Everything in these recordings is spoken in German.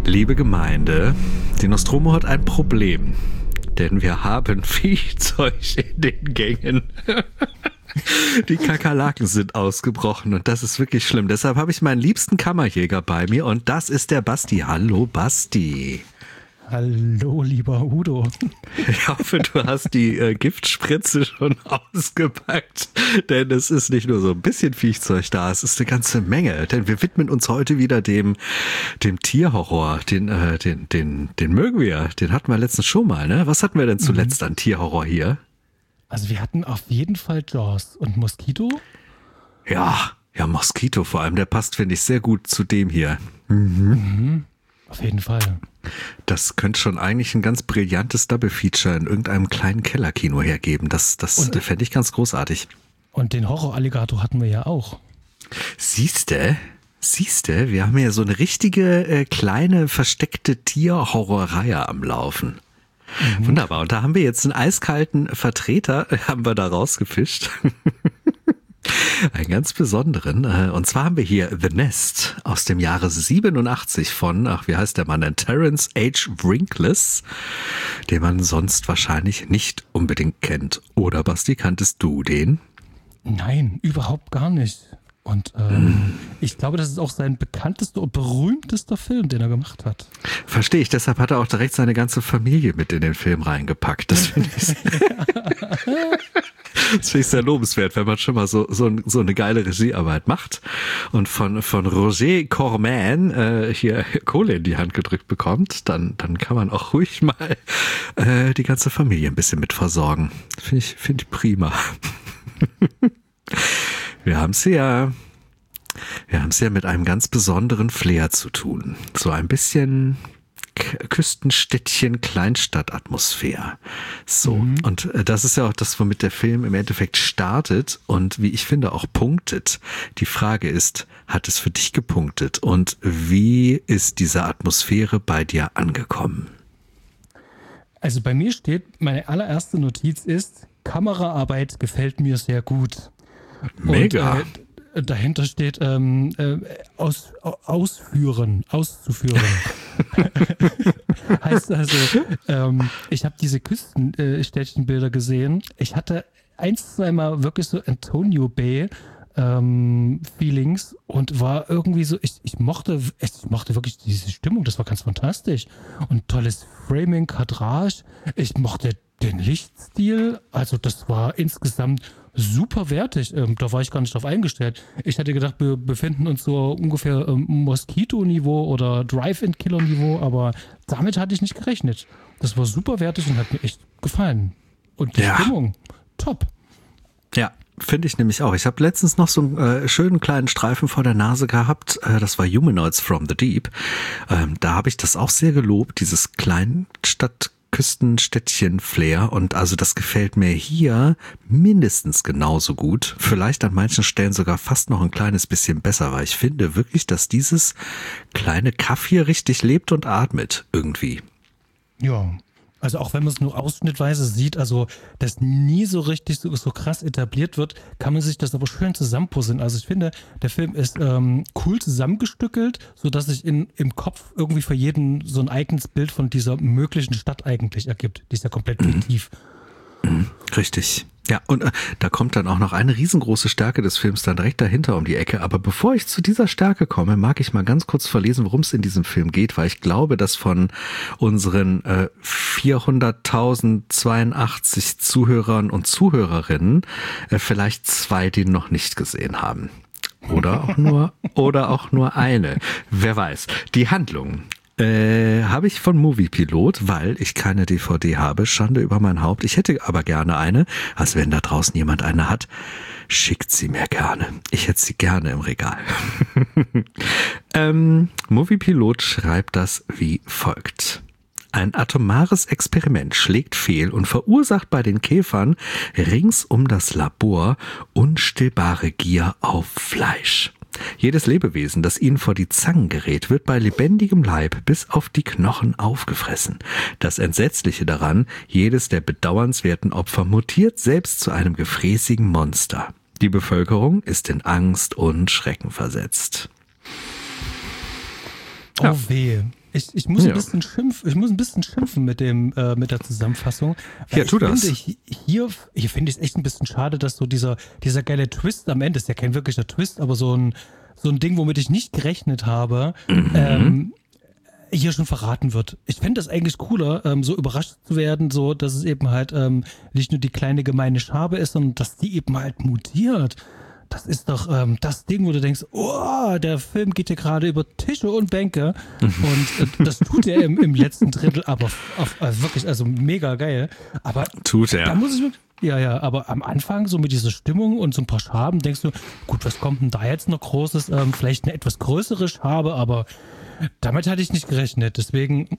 Liebe Gemeinde, die Nostromo hat ein Problem, denn wir haben Viehzeug in den Gängen. Die Kakerlaken sind ausgebrochen und das ist wirklich schlimm. Deshalb habe ich meinen liebsten Kammerjäger bei mir und das ist der Basti. Hallo Basti. Hallo, lieber Udo. Ich hoffe, du hast die Giftspritze schon ausgepackt, denn es ist nicht nur so ein bisschen Viehzeug da, es ist eine ganze Menge. Denn wir widmen uns heute wieder dem Tierhorror. Den mögen wir. Den hatten wir letztens schon mal, ne? Was hatten wir denn zuletzt an Tierhorror hier? Also wir hatten auf jeden Fall Jaws und Moskito. Ja, Moskito vor allem. Der passt, finde ich, sehr gut zu dem hier. Auf jeden Fall. Das könnte schon eigentlich ein ganz brillantes Double-Feature in irgendeinem kleinen Kellerkino hergeben. Das fände ich ganz großartig. Und den Horror-Alligator hatten wir ja auch. Siehste, wir haben ja so eine richtige kleine versteckte Tierhorrorreihe am Laufen. Wunderbar. Und da haben wir jetzt einen eiskalten Vertreter, haben wir da rausgefischt. Einen ganz besonderen. Und zwar haben wir hier The Nest aus dem Jahre 87 von, wie heißt der Mann denn? Terence H. Winkless, den man sonst wahrscheinlich nicht unbedingt kennt. Oder Basti, kanntest du den? Nein, überhaupt gar nicht. Und ich glaube, das ist auch sein bekanntester und berühmtester Film, den er gemacht hat. Verstehe ich, deshalb hat er auch direkt seine ganze Familie mit in den Film reingepackt. Das finde ich sehr lobenswert, wenn man schon mal so eine geile Regiearbeit macht und von Roger Corman hier Kohle in die Hand gedrückt bekommt, dann kann man auch ruhig mal die ganze Familie ein bisschen mit versorgen. Finde ich prima. Wir haben es ja mit einem ganz besonderen Flair zu tun. So ein bisschen Küstenstädtchen, Kleinstadtatmosphäre. So. Und das ist ja auch das, womit der Film im Endeffekt startet und wie ich finde auch punktet. Die Frage ist, hat es für dich gepunktet und wie ist diese Atmosphäre bei dir angekommen? Also bei mir steht, meine allererste Notiz ist, Kameraarbeit gefällt mir sehr gut. Mega. Und dahinter steht auszuführen. Heißt also, ich habe diese Küstenstädtchenbilder gesehen. Ich hatte 1-2 Mal wirklich so Antonio Bay Feelings und war irgendwie so, ich mochte wirklich diese Stimmung, das war ganz fantastisch. Und tolles Framing, Kadrage. Ich mochte den Lichtstil, also das war insgesamt super wertig. Da war ich gar nicht drauf eingestellt. Ich hätte gedacht, wir befinden uns so ungefähr Moskito-Niveau oder Drive-In-Killer-Niveau, aber damit hatte ich nicht gerechnet. Das war super wertig und hat mir echt gefallen. Und die Stimmung, top. Ja, finde ich nämlich auch. Ich habe letztens noch so einen schönen kleinen Streifen vor der Nase gehabt. Das war Humanoids from the Deep. Da habe ich das auch sehr gelobt, dieses Küstenstädtchen-Flair und also das gefällt mir hier mindestens genauso gut. Vielleicht an manchen Stellen sogar fast noch ein kleines bisschen besser, weil ich finde wirklich, dass dieses kleine Kaff hier richtig lebt und atmet irgendwie. Ja, also auch wenn man es nur ausschnittweise sieht, also das nie so richtig so krass etabliert wird, kann man sich das aber schön zusammenpuzzeln. Also ich finde, der Film ist cool zusammengestückelt, sodass sich im Kopf irgendwie für jeden so ein eigenes Bild von dieser möglichen Stadt eigentlich ergibt. Die ist ja komplett fiktiv. Richtig. Ja, und da kommt dann auch noch eine riesengroße Stärke des Films dann direkt dahinter um die Ecke. Aber bevor ich zu dieser Stärke komme, mag ich mal ganz kurz verlesen, worum es in diesem Film geht, weil ich glaube, dass von unseren 400.082 Zuhörern und Zuhörerinnen vielleicht 2 den noch nicht gesehen haben. Oder auch nur eine. Wer weiß. Die Handlung habe ich von Moviepilot, weil ich keine DVD habe. Schande über mein Haupt. Ich hätte aber gerne eine. Also wenn da draußen jemand eine hat, schickt sie mir gerne. Ich hätte sie gerne im Regal. Moviepilot schreibt das wie folgt. Ein atomares Experiment schlägt fehl und verursacht bei den Käfern rings um das Labor unstillbare Gier auf Fleisch. Jedes Lebewesen, das ihnen vor die Zangen gerät, wird bei lebendigem Leib bis auf die Knochen aufgefressen. Das Entsetzliche daran, jedes der bedauernswerten Opfer mutiert selbst zu einem gefräßigen Monster. Die Bevölkerung ist in Angst und Schrecken versetzt. Oh weh. Ich muss ein bisschen schimpfen mit der Zusammenfassung. Ja, tu das. Hier finde ich es echt ein bisschen schade, dass so dieser geile Twist am Ende, ist ja kein wirklicher Twist, aber so ein Ding, womit ich nicht gerechnet habe, hier schon verraten wird. Ich fände das eigentlich cooler, so überrascht zu werden, so dass es eben halt nicht nur die kleine gemeine Schabe ist, sondern dass die eben halt mutiert. Das ist doch das Ding, wo du denkst, oh, der Film geht hier gerade über Tische und Bänke. Und das tut er im letzten Drittel, aber wirklich, also mega geil. Aber tut er. Da muss ich wirklich, ja, aber am Anfang so mit dieser Stimmung und so ein paar Schaben denkst du, gut, was kommt denn da jetzt noch Großes? Vielleicht eine etwas größere Schabe, aber damit hatte ich nicht gerechnet. Deswegen,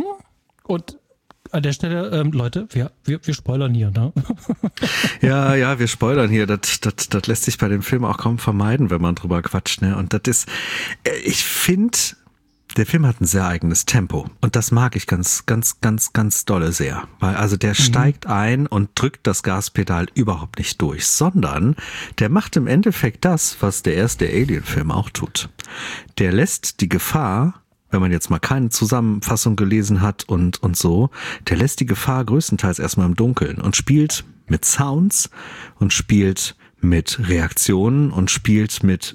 und an der Stelle, Leute, wir spoilern hier, ne? Ja, wir spoilern hier. Das lässt sich bei dem Film auch kaum vermeiden, wenn man drüber quatscht, ne? Und das ist, ich finde, der Film hat ein sehr eigenes Tempo. Und das mag ich ganz, ganz, ganz, ganz dolle sehr. Weil also der steigt ein und drückt das Gaspedal überhaupt nicht durch, sondern der macht im Endeffekt das, was der erste Alien-Film auch tut. Der lässt die Gefahr, wenn man jetzt mal keine Zusammenfassung gelesen hat und so, der lässt die Gefahr größtenteils erstmal im Dunkeln und spielt mit Sounds und spielt mit Reaktionen und spielt mit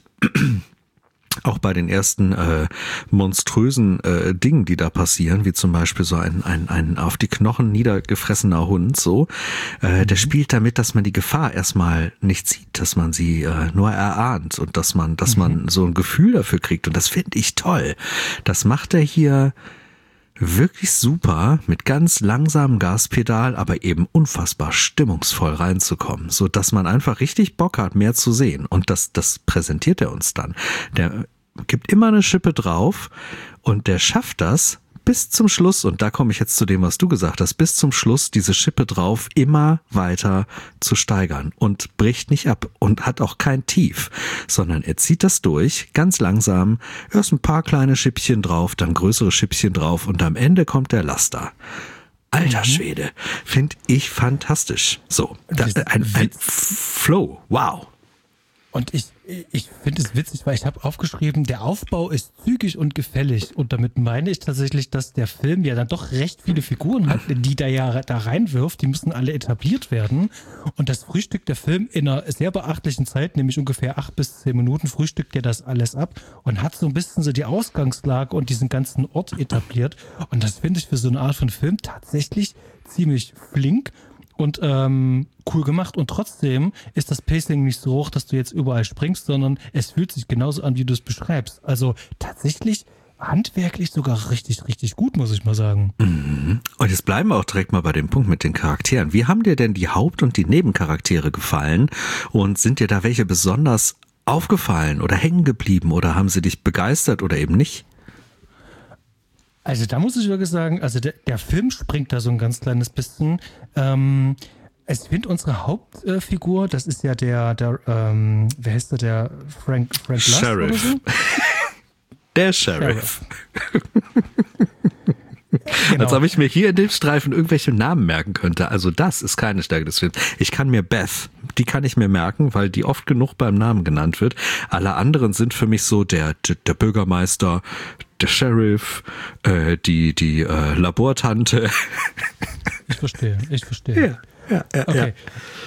auch bei den ersten monströsen Dingen, die da passieren, wie zum Beispiel so ein auf die Knochen niedergefressener Hund, so, der spielt damit, dass man die Gefahr erstmal nicht sieht, dass man sie nur erahnt und dass man so ein Gefühl dafür kriegt, und das finde ich toll. Das macht er hier wirklich super, mit ganz langsamem Gaspedal, aber eben unfassbar stimmungsvoll reinzukommen, so dass man einfach richtig Bock hat, mehr zu sehen. Und das präsentiert er uns dann. Der gibt immer eine Schippe drauf und der schafft das bis zum Schluss, und da komme ich jetzt zu dem, was du gesagt hast, bis zum Schluss diese Schippe drauf immer weiter zu steigern und bricht nicht ab und hat auch kein Tief, sondern er zieht das durch, ganz langsam, erst ein paar kleine Schippchen drauf, dann größere Schippchen drauf und am Ende kommt der Laster. Alter Schwede, finde ich fantastisch. So, ein Flow, wow. Und ich finde es witzig, weil ich habe aufgeschrieben, der Aufbau ist zügig und gefällig. Und damit meine ich tatsächlich, dass der Film ja dann doch recht viele Figuren hat, die da ja da reinwirft. Die müssen alle etabliert werden. Und das frühstückt der Film in einer sehr beachtlichen Zeit, nämlich ungefähr 8 bis 10 Minuten, frühstückt er das alles ab und hat so ein bisschen so die Ausgangslage und diesen ganzen Ort etabliert. Und das finde ich für so eine Art von Film tatsächlich ziemlich flink und cool gemacht, und trotzdem ist das Pacing nicht so hoch, dass du jetzt überall springst, sondern es fühlt sich genauso an, wie du es beschreibst. Also tatsächlich handwerklich sogar richtig, richtig gut, muss ich mal sagen. Und jetzt bleiben wir auch direkt mal bei dem Punkt mit den Charakteren. Wie haben dir denn die Haupt- und die Nebencharaktere gefallen, und sind dir da welche besonders aufgefallen oder hängen geblieben, oder haben sie dich begeistert oder eben nicht? Also da muss ich wirklich sagen, also der Film springt da so ein ganz kleines bisschen. Ich finde unsere Hauptfigur, das ist ja der wer heißt der Frank Lust Sheriff. oder so? Der Sheriff. Genau. Als ob ich mir hier in dem Streifen irgendwelche Namen merken könnte. Also das ist keine Stärke des Films. Ich kann mir Beth, die kann ich mir merken, weil die oft genug beim Namen genannt wird. Alle anderen sind für mich so der Bürgermeister, der Sheriff, die Labortante. Ich verstehe. Ja. Okay.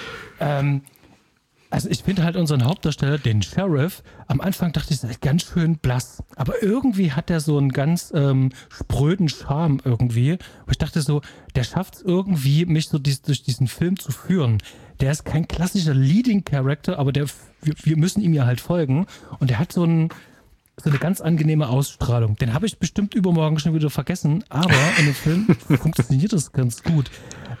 Also ich finde halt unseren Hauptdarsteller, den Sheriff, am Anfang dachte ich, das ist ganz schön blass. Aber irgendwie hat er so einen ganz spröden Charme irgendwie. Wo ich dachte so, der schafft es irgendwie, mich so durch diesen Film zu führen. Der ist kein klassischer Leading Character, aber wir müssen ihm ja halt folgen. Und der hat so eine ganz angenehme Ausstrahlung. Den habe ich bestimmt übermorgen schon wieder vergessen, aber in dem Film funktioniert das ganz gut.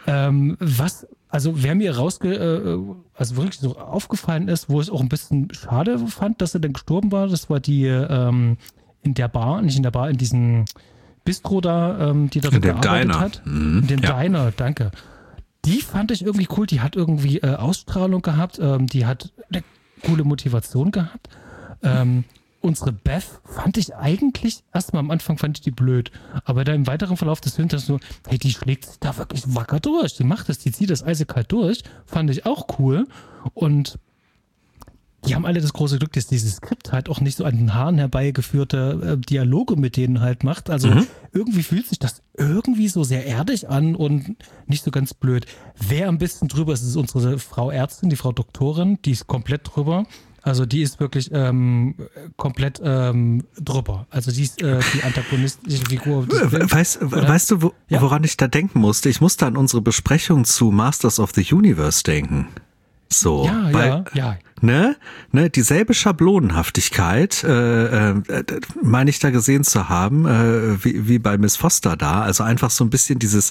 Wer mir also wirklich so aufgefallen ist, wo es auch ein bisschen schade fand, dass er dann gestorben war, das war die in der Bar, nicht in der Bar, in diesem Bistro da, die da so gearbeitet hat. In dem Diner, danke. Die fand ich irgendwie cool, die hat irgendwie Ausstrahlung gehabt, die hat eine coole Motivation gehabt. Unsere Beth fand ich eigentlich, erstmal am Anfang fand ich die blöd, aber dann im weiteren Verlauf des Films so, hey, die schlägt sich da wirklich wacker durch, die macht das, die zieht das eisekalt durch, fand ich auch cool, und die haben alle das große Glück, dass dieses Skript halt auch nicht so an den Haaren herbeigeführte Dialoge mit denen halt macht. Also irgendwie fühlt sich das irgendwie so sehr erdig an und nicht so ganz blöd. Wer ein bisschen drüber ist, ist unsere Frau Ärztin, die Frau Doktorin, die ist komplett drüber. Also die ist wirklich komplett drüber. Also die ist die antagonistische Figur. Weißt du, woran ich da denken musste? Ich musste an unsere Besprechung zu Masters of the Universe denken. So, ja. Ne, dieselbe Schablonenhaftigkeit, meine ich da gesehen zu haben, wie bei Miss Foster da. Also einfach so ein bisschen dieses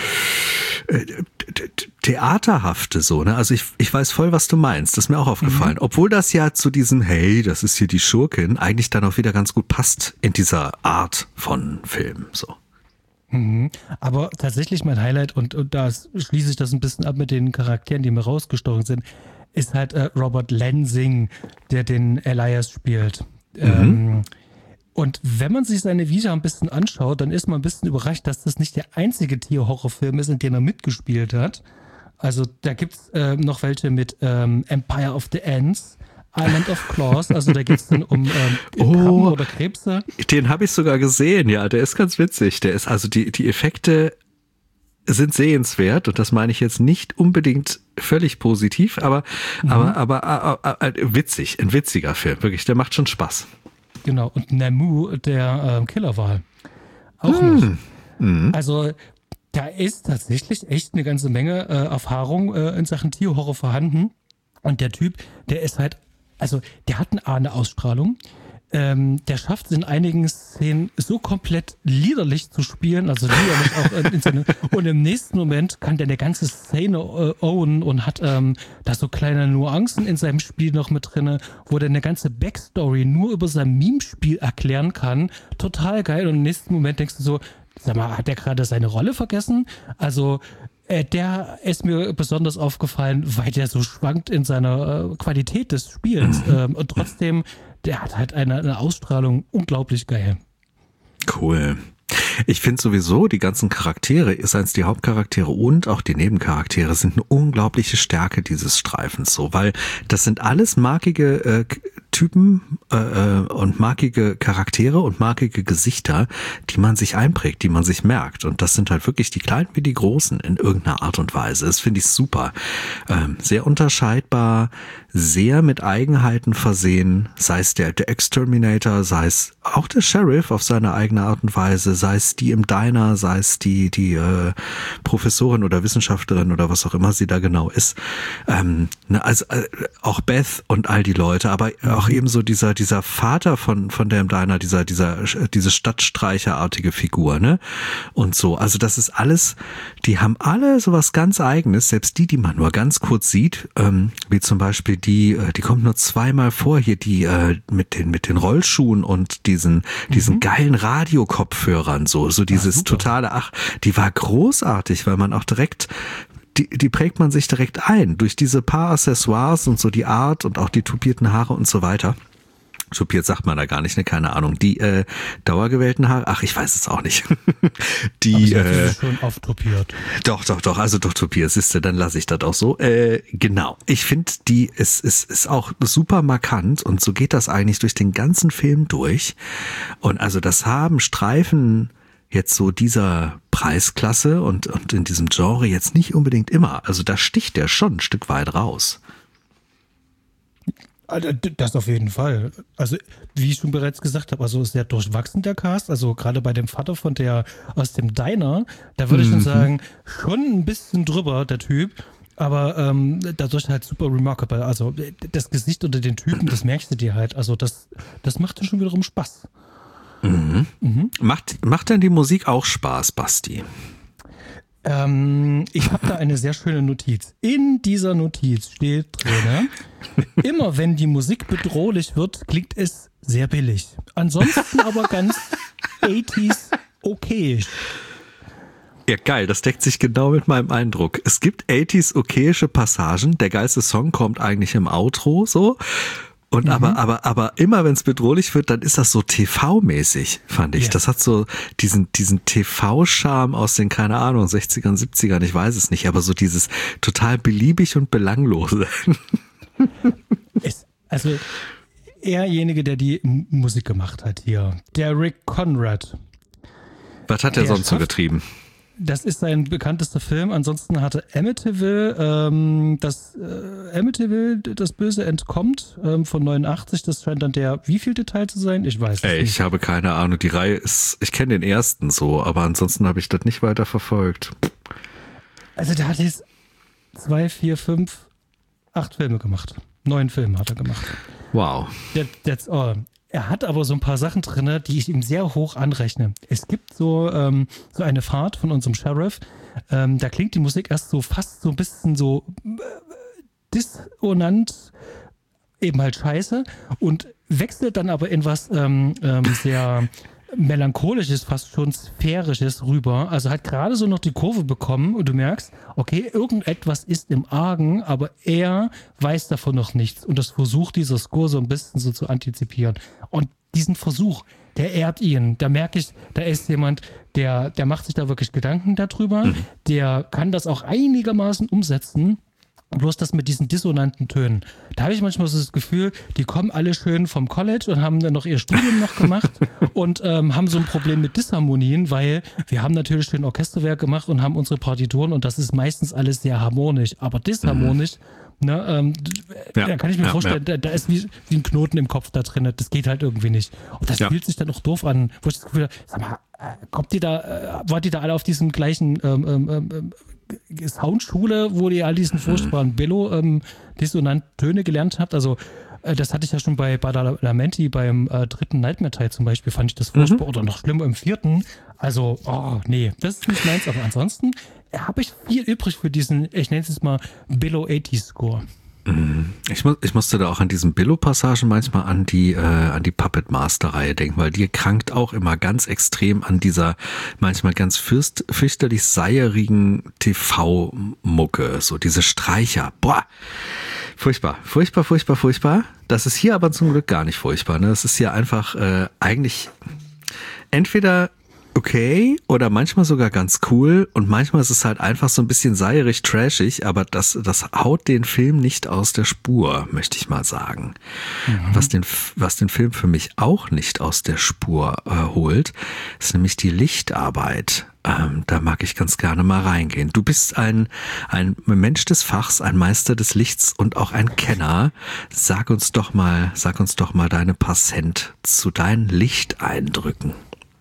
Theaterhafte so, ne? Also ich weiß voll, was du meinst. Das ist mir auch aufgefallen. Obwohl das ja zu diesem, hey, das ist hier die Schurkin, eigentlich dann auch wieder ganz gut passt in dieser Art von Film, so. Aber tatsächlich mein Highlight, und da schließe ich das ein bisschen ab mit den Charakteren, die mir rausgestochen sind, ist halt Robert Lansing, der den Elias spielt. Und wenn man sich seine Vita ein bisschen anschaut, dann ist man ein bisschen überrascht, dass das nicht der einzige Tierhorrorfilm ist, in dem er mitgespielt hat. Also da gibt es noch welche mit Empire of the Ants, Island of Claws, also da geht es dann um Krabben oder Krebse. Den habe ich sogar gesehen, ja, der ist ganz witzig. Der ist also die Effekte sind sehenswert und das meine ich jetzt nicht unbedingt völlig positiv, aber witzig, ein witziger Film, wirklich, der macht schon Spaß. Genau, und Namu, der Killerwal, auch noch. Also da ist tatsächlich echt eine ganze Menge Erfahrung in Sachen Tierhorror vorhanden und der Typ, der ist halt, also der hat eine Ausstrahlung. Der schafft es in einigen Szenen so komplett liederlich zu spielen, also liederlich auch in seine, und im nächsten Moment kann der eine ganze Szene ownen und hat da so kleine Nuancen in seinem Spiel noch mit drinne, wo der eine ganze Backstory nur über sein Meme-Spiel erklären kann. Total geil. Und im nächsten Moment denkst du so, sag mal, hat der gerade seine Rolle vergessen? Also der ist mir besonders aufgefallen, weil der so schwankt in seiner Qualität des Spiels. Und trotzdem, der hat halt eine Ausstrahlung unglaublich geil. Cool. Ich finde sowieso, die ganzen Charaktere, seien es die Hauptcharaktere und auch die Nebencharaktere, sind eine unglaubliche Stärke dieses Streifens, so, weil das sind alles markige Typen und markige Charaktere und markige Gesichter, die man sich einprägt, die man sich merkt. Und das sind halt wirklich die Kleinen wie die Großen in irgendeiner Art und Weise. Das finde ich super. Sehr unterscheidbar, sehr mit Eigenheiten versehen, sei es der Exterminator, sei es auch der Sheriff auf seine eigene Art und Weise, sei es die im Diner, sei es die Professorin oder Wissenschaftlerin oder was auch immer sie da genau ist. Also auch Beth und all die Leute, aber auch ebenso dieser Vater von der im Diner, diese Stadtstreicherartige Figur, ne? Und so. Also das ist alles, die haben alle sowas ganz Eigenes, selbst die man nur ganz kurz sieht, wie zum Beispiel die kommt nur zweimal vor, hier die mit den Rollschuhen und diesen geilen Radiokopfhörern, so dieses totale, die war großartig, weil man auch direkt die prägt man sich direkt ein durch diese paar Accessoires und so die Art und auch die tupierten Haare und so weiter. Tupiert sagt man da gar nicht, ne, keine Ahnung. Die dauergewellten Haare, ach, ich weiß es auch nicht. Die schon oft tupiert. Doch, also doch tupiert, siehste, dann lasse ich das auch so. Genau, ich finde, es ist auch super markant und so geht das eigentlich durch den ganzen Film durch. Und also das haben Streifen jetzt so dieser Preisklasse und in diesem Genre jetzt nicht unbedingt immer. Also da sticht der schon ein Stück weit raus. Das auf jeden Fall. Also wie ich schon bereits gesagt habe, also ist sehr durchwachsen der Cast. Also gerade bei dem Vater von der aus dem Diner, da würde ich schon sagen, schon ein bisschen drüber, der Typ. Aber dadurch halt super remarkable. Also das Gesicht unter den Typen, das merkst du dir halt. Also das macht dann schon wiederum Spaß. Macht denn die Musik auch Spaß, Basti? Ich habe da eine sehr schöne Notiz. In dieser Notiz steht drin, immer wenn die Musik bedrohlich wird, klingt es sehr billig. Ansonsten aber ganz 80s okayisch. Ja, geil, das deckt sich genau mit meinem Eindruck. Es gibt 80s okayische Passagen, der geilste Song kommt eigentlich im Outro, so. Und aber immer wenn es bedrohlich wird, dann ist das so TV-mäßig, fand ich. Yeah. Das hat so diesen TV-Charme aus den, keine Ahnung, 60ern, 70ern, ich weiß es nicht, aber so dieses total beliebig und belanglose. Also erjenige, der die Musik gemacht hat hier. Der Rick Conrad. Was hat er sonst so getrieben? Das ist sein bekanntester Film. Ansonsten hatte Amityville, das Böse entkommt von 89. Das scheint dann der wievielte Teil zu sein? Ich weiß es nicht. Ich habe keine Ahnung. Die Reihe ist, ich kenne den ersten so, aber ansonsten habe ich das nicht weiter verfolgt. Also der hat jetzt 2, 4, 5, 8 Filme gemacht. 9 Filme hat er gemacht. Wow. That's all. Er hat aber so ein paar Sachen drin, die ich ihm sehr hoch anrechne. Es gibt so eine Fahrt von unserem Sheriff, da klingt die Musik erst so fast so ein bisschen so dissonant, eben halt scheiße, und wechselt dann aber in was sehr melancholisches, fast schon sphärisches rüber. Also hat gerade so noch die Kurve bekommen und du merkst, okay, irgendetwas ist im Argen, aber er weiß davon noch nichts. Und das versucht dieser Score so ein bisschen so zu antizipieren. Und diesen Versuch, der ehrt ihn. Da merke ich, da ist jemand, der macht sich da wirklich Gedanken darüber. Der kann das auch einigermaßen umsetzen. Bloß das mit diesen dissonanten Tönen. Da habe ich manchmal so das Gefühl, die kommen alle schön vom College und haben dann noch ihr Studium noch gemacht und haben so ein Problem mit Disharmonien, weil wir haben natürlich schön Orchesterwerk gemacht und haben unsere Partituren und das ist meistens alles sehr harmonisch. Aber disharmonisch, da kann ich mir vorstellen, da ist wie ein Knoten im Kopf da drin. Das geht halt irgendwie nicht. Und das fühlt sich dann auch doof an, wo ich das Gefühl habe, sag mal, wart ihr da alle auf diesem gleichen Soundschule, wo ihr all diesen furchtbaren Bello-dissonanten Töne gelernt habt? Also das hatte ich ja schon bei Badalamenti beim 3. Nightmare-Teil zum Beispiel, fand ich das furchtbar, oder noch schlimmer im 4. Also, nee, das ist nicht meins, aber ansonsten habe ich viel übrig für diesen, ich nenne es jetzt mal Billo 80-Score. Ich musste da auch an diesen Billo-Passagen manchmal an die Puppet Master-Reihe denken, weil die krankt auch immer ganz extrem an dieser manchmal ganz fürchterlich seierigen TV-Mucke, so diese Streicher. Boah, furchtbar. Das ist hier aber zum Glück gar nicht furchtbar. Ne? Das ist hier einfach eigentlich entweder okay oder manchmal sogar ganz cool und manchmal ist es halt einfach so ein bisschen seierig, trashig, aber das haut den Film nicht aus der Spur, möchte ich mal sagen. Was den Film für mich auch nicht aus der Spur holt, ist nämlich die Lichtarbeit. Da mag ich ganz gerne mal reingehen. Du bist ein Mensch des Fachs, ein Meister des Lichts und auch ein Kenner. Sag uns doch mal deine paar Cent zu deinen Lichteindrücken.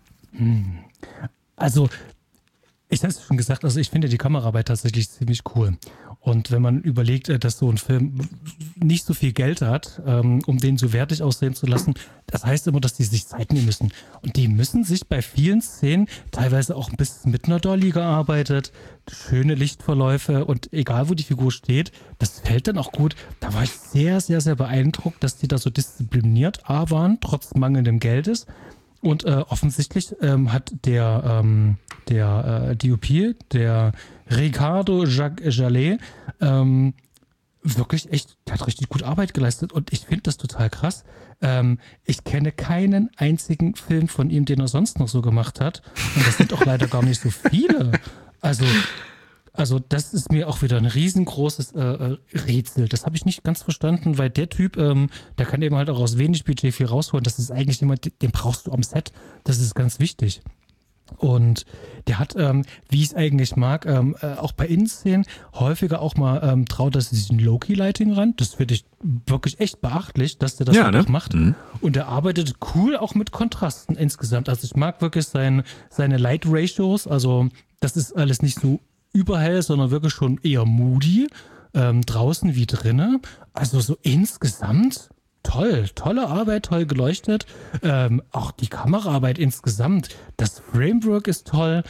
Also, ich habe es schon gesagt, also ich finde die Kameraarbeit tatsächlich ziemlich cool. Und wenn man überlegt, dass so ein Film nicht so viel Geld hat, um den so wertig aussehen zu lassen, das heißt immer, dass die sich Zeit nehmen müssen. Und die müssen sich bei vielen Szenen teilweise auch ein bisschen mit einer Dolly gearbeitet, schöne Lichtverläufe und egal, wo die Figur steht, das fällt dann auch gut. Da war ich sehr, sehr, sehr beeindruckt, dass die da so diszipliniert waren, trotz mangelndem Geldes. Und offensichtlich hat der DOP, der Ricardo Jallet, wirklich echt, der hat richtig gut Arbeit geleistet und ich finde das total krass. Ich kenne keinen einzigen Film von ihm, den er sonst noch so gemacht hat. Und das sind auch leider gar nicht so viele. Also das ist mir auch wieder ein riesengroßes Rätsel. Das habe ich nicht ganz verstanden, weil der Typ, der kann eben halt auch aus wenig Budget viel rausholen. Das ist eigentlich jemand, den brauchst du am Set. Das ist ganz wichtig. Und der hat, wie ich es eigentlich mag, auch bei Innenszenen häufiger auch mal traut, dass sich ein Low-Key-Lighting ran. Das finde ich wirklich echt beachtlich, dass der das auch macht. Und er arbeitet cool auch mit Kontrasten insgesamt. Also ich mag wirklich seine Light-Ratios. Also das ist alles nicht so überhell, sondern wirklich schon eher moody, draußen wie drinnen. Also so insgesamt tolle Arbeit, toll geleuchtet. Auch die Kameraarbeit insgesamt, das Framework ist toll.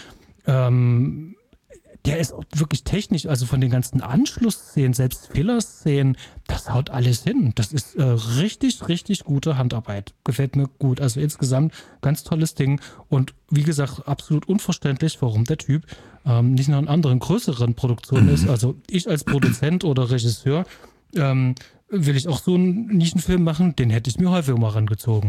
Der ist auch wirklich technisch, also von den ganzen Anschlussszenen, selbst Filler-Szenen, das haut alles hin. Das ist richtig, richtig gute Handarbeit. Gefällt mir gut. Also insgesamt ganz tolles Ding. Und wie gesagt, absolut unverständlich, warum der Typ nicht noch in anderen, größeren Produktionen ist. Also ich als Produzent oder Regisseur will ich auch so einen Nischenfilm machen, den hätte ich mir häufiger mal rangezogen.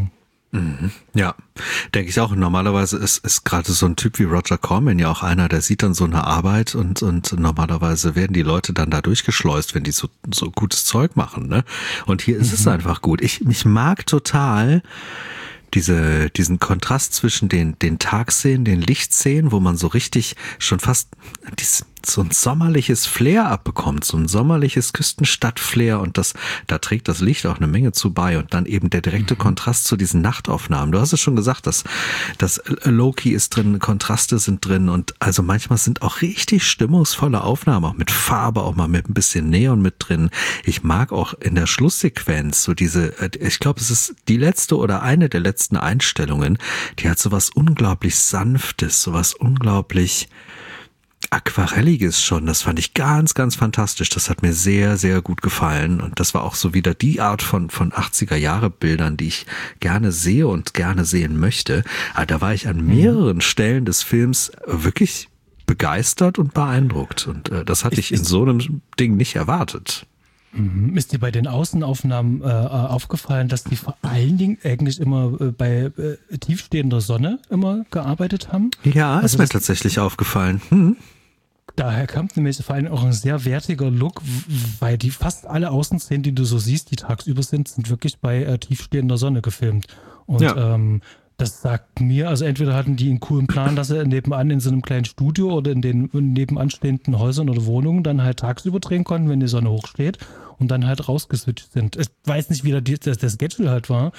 Ja, denke ich auch. Normalerweise ist gerade so ein Typ wie Roger Corman ja auch einer, der sieht dann so eine Arbeit und normalerweise werden die Leute dann da durchgeschleust, wenn die so gutes Zeug machen, ne? Und hier ist es einfach gut. Ich mag total diesen Kontrast zwischen den Tagszenen, den Lichtszenen, wo man so richtig schon fast so ein sommerliches Flair abbekommt, so ein sommerliches Küstenstadt-Flair, und da trägt das Licht auch eine Menge zu bei, und dann eben der direkte Kontrast zu diesen Nachtaufnahmen. Du hast es schon gesagt, dass Loki ist drin, Kontraste sind drin, und also manchmal sind auch richtig stimmungsvolle Aufnahmen, auch mit Farbe, auch mal mit ein bisschen Neon mit drin. Ich mag auch in der Schlusssequenz so ich glaube, es ist die letzte oder eine der letzten Einstellungen, die hat so was unglaublich Sanftes, so was unglaublich Aquarelliges schon. Das fand ich ganz, ganz fantastisch. Das hat mir sehr, sehr gut gefallen. Und das war auch so wieder die Art von 80er-Jahre-Bildern, die ich gerne sehe und gerne sehen möchte. Aber da war ich an mehreren Stellen des Films wirklich begeistert und beeindruckt. Und das hatte ich in so einem Ding nicht erwartet. Ist dir bei den Außenaufnahmen aufgefallen, dass die vor allen Dingen eigentlich immer bei tiefstehender Sonne immer gearbeitet haben? Ja, ist mir tatsächlich aufgefallen. Daher kommt nämlich vor allem auch ein sehr wertiger Look, weil die fast alle Außenszenen, die du so siehst, die tagsüber sind wirklich bei tiefstehender Sonne gefilmt. Und das sagt mir, also entweder hatten die einen coolen Plan, dass sie nebenan in so einem kleinen Studio oder in den nebenanstehenden Häusern oder Wohnungen dann halt tagsüber drehen konnten, wenn die Sonne hochsteht, und dann halt rausgeswitcht sind. Ich weiß nicht, wie der Schedule halt war,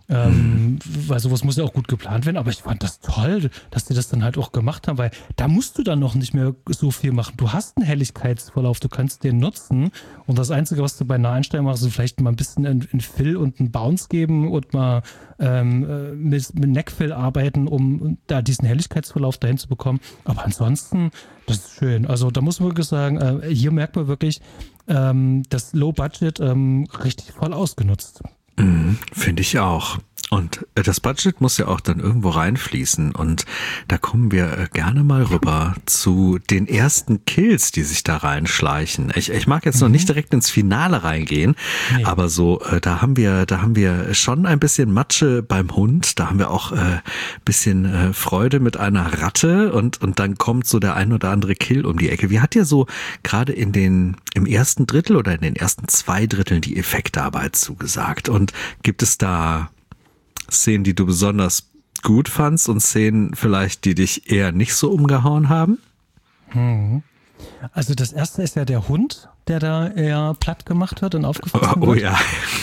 weil sowas muss ja auch gut geplant werden, aber ich fand das toll, dass die das dann halt auch gemacht haben, weil da musst du dann noch nicht mehr so viel machen. Du hast einen Helligkeitsverlauf, du kannst den nutzen, und das Einzige, was du bei einer Einstellung machst, ist vielleicht mal ein bisschen in Fill und einen Bounce geben und mal mit Neckfill arbeiten, um da diesen Helligkeitsverlauf dahin zu bekommen. Aber ansonsten, das ist schön. Also da muss man wirklich sagen, hier merkt man wirklich das Low Budget richtig voll ausgenutzt. Finde ich auch. Und das Budget muss ja auch dann irgendwo reinfließen, und da kommen wir gerne mal rüber zu den ersten Kills, die sich da reinschleichen. Ich mag jetzt noch nicht direkt ins Finale reingehen, aber so, da haben wir schon ein bisschen Matsche beim Hund, da haben wir auch bisschen Freude mit einer Ratte, und dann kommt so der ein oder andere Kill um die Ecke. Wie hat dir so gerade im ersten Drittel oder in den ersten 2 Dritteln die Effektarbeit zugesagt? Und gibt es da Szenen, die du besonders gut fandst, und Szenen vielleicht, die dich eher nicht so umgehauen haben? Also das erste ist ja der Hund, der da eher platt gemacht wird und aufgefressen wird. Oh ja.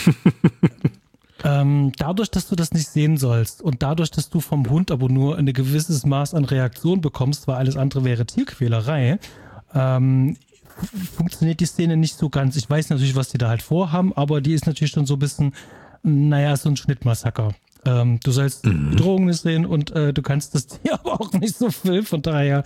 Dadurch, dass du das nicht sehen sollst und dadurch, dass du vom Hund aber nur ein gewisses Maß an Reaktion bekommst, weil alles andere wäre Tierquälerei, funktioniert die Szene nicht so ganz. Ich weiß natürlich, was die da halt vorhaben, aber die ist natürlich schon so ein bisschen, so ein Schnittmassaker. Du sollst Bedrohungen nicht sehen, und du kannst das Tier aber auch nicht so viel. Von daher,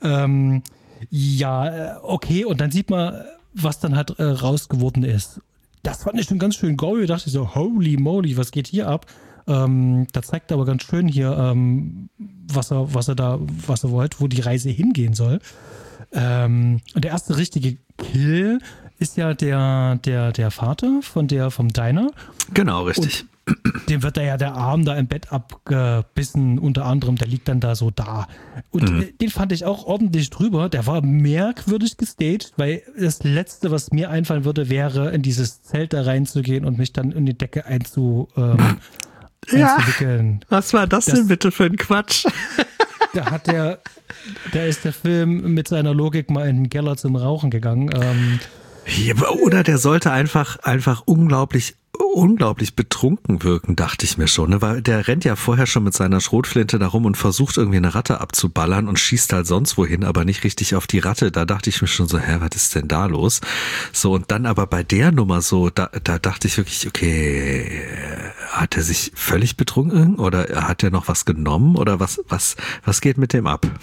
okay. Und dann sieht man, was dann halt raus geworden ist. Das fand ich schon ganz schön gory. Da dachte ich so, holy moly, was geht hier ab? Da zeigt er aber ganz schön hier, was er wollte, wo die Reise hingehen soll. Und der erste richtige Kill ist ja der Vater vom Diner. Genau, richtig. Und dem wird da ja der Arm da im Bett abgebissen, unter anderem, der liegt dann da so da. Und den fand ich auch ordentlich drüber. Der war merkwürdig gestaged, weil das Letzte, was mir einfallen würde, wäre, in dieses Zelt da reinzugehen und mich dann in die Decke einzuwickeln. Was war das denn bitte für ein Quatsch? Da ist der Film mit seiner Logik mal in den Keller zum Rauchen gegangen. Oder der sollte einfach unglaublich betrunken wirken, dachte ich mir schon, ne? Weil der rennt ja vorher schon mit seiner Schrotflinte da rum und versucht irgendwie eine Ratte abzuballern und schießt halt sonst wohin, aber nicht richtig auf die Ratte. Da dachte ich mir schon so, was ist denn da los? So, und dann aber bei der Nummer so, da dachte ich wirklich, okay, hat er sich völlig betrunken oder hat er noch was genommen oder was geht mit dem ab?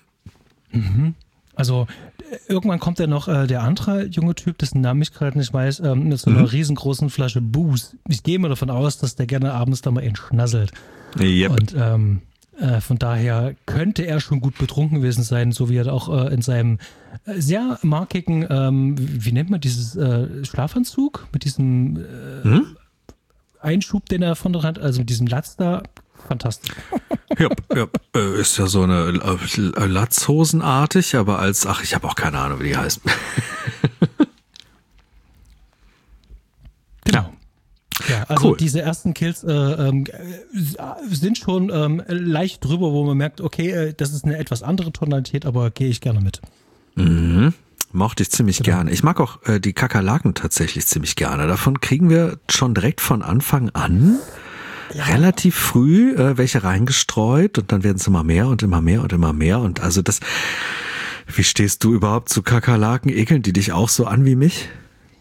Also irgendwann kommt ja noch der andere junge Typ, dessen Namen ich gerade nicht weiß, mit so einer riesengroßen Flasche Booze. Ich gehe mal davon aus, dass der gerne abends da mal entschnasselt. Yep. Und von daher könnte er schon gut betrunken gewesen sein, so wie er auch in seinem sehr markigen, wie nennt man dieses Schlafanzug? Mit diesem Einschub, den er von der Hand, also mit diesem Latz da, fantastisch. Ja, ist ja so eine Latzhosenartig, aber ich habe auch keine Ahnung, wie die heißt. Genau. Ja, also cool. Diese ersten Kills sind schon leicht drüber, wo man merkt, okay, das ist eine etwas andere Tonalität, aber gehe ich gerne mit. Mhm. Mochte ich ziemlich gerne. Ich mag auch die Kakerlaken tatsächlich ziemlich gerne. Davon kriegen wir schon direkt von Anfang an relativ früh welche reingestreut und dann werden es immer mehr und immer mehr und immer mehr. Und also wie stehst du überhaupt zu Kakerlaken? Ekeln die dich auch so an wie mich?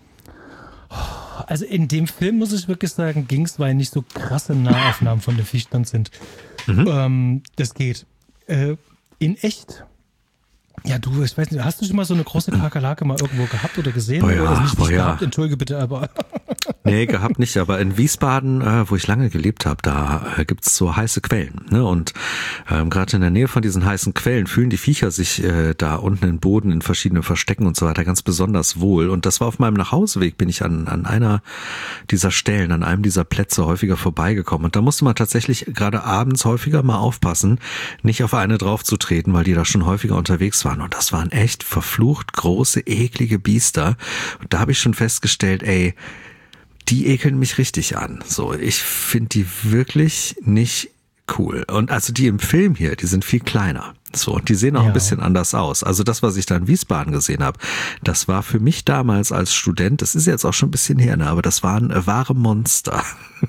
Also in dem Film, muss ich wirklich sagen, ging es, weil nicht so krasse Nahaufnahmen von den Viechern sind. Das geht. In echt, ja du, ich weiß nicht, hast du schon mal so eine große Kakerlake mal irgendwo gehabt oder gesehen? Nicht gehabt, entschuldige bitte, aber... Nee, gehabt nicht, aber in Wiesbaden, wo ich lange gelebt habe, da gibt's so heiße Quellen. Ne? Und gerade in der Nähe von diesen heißen Quellen fühlen die Viecher sich da unten im Boden in verschiedenen Verstecken und so weiter ganz besonders wohl. Und das war auf meinem Nachhauseweg, bin ich an einer dieser Stellen, an einem dieser Plätze häufiger vorbeigekommen. Und da musste man tatsächlich gerade abends häufiger mal aufpassen, nicht auf eine draufzutreten, weil die da schon häufiger unterwegs waren. Und das waren echt verflucht große, eklige Biester. Und da habe ich schon festgestellt, die ekeln mich richtig an. So, ich finde die wirklich nicht cool. Und also die im Film hier, die sind viel kleiner. So, und die sehen auch ein bisschen anders aus. Also das, was ich da in Wiesbaden gesehen habe, das war für mich damals als Student, das ist jetzt auch schon ein bisschen her, ne, aber das waren wahre Monster.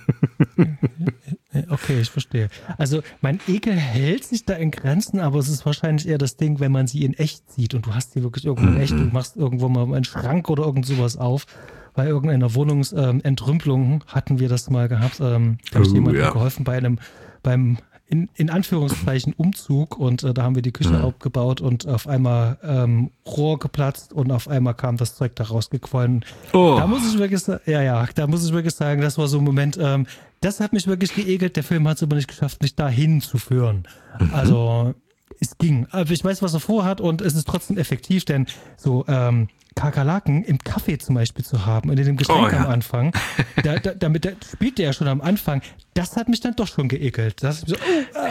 Okay, ich verstehe. Also mein Ekel hält sich da in Grenzen, aber es ist wahrscheinlich eher das Ding, wenn man sie in echt sieht und du hast sie wirklich irgendwo in echt und machst irgendwo mal einen Schrank oder irgend sowas auf. Bei irgendeiner Wohnungsentrümpelung hatten wir das mal gehabt. Da habe ich jemandem geholfen beim in Anführungszeichen Umzug und da haben wir die Küche aufgebaut und auf einmal Rohr geplatzt und auf einmal kam das Zeug da rausgequollen. Da muss ich wirklich sagen, das war so ein Moment, das hat mich wirklich geekelt. Der Film hat es aber nicht geschafft, mich dahin zu führen. Also es ging. Aber ich weiß, was er vorhat und es ist trotzdem effektiv, denn so Kakerlaken im Kaffee zum Beispiel zu haben und in dem Getränk am Anfang, damit spielt der ja schon am Anfang, das hat mich dann doch schon geekelt. Das ist so,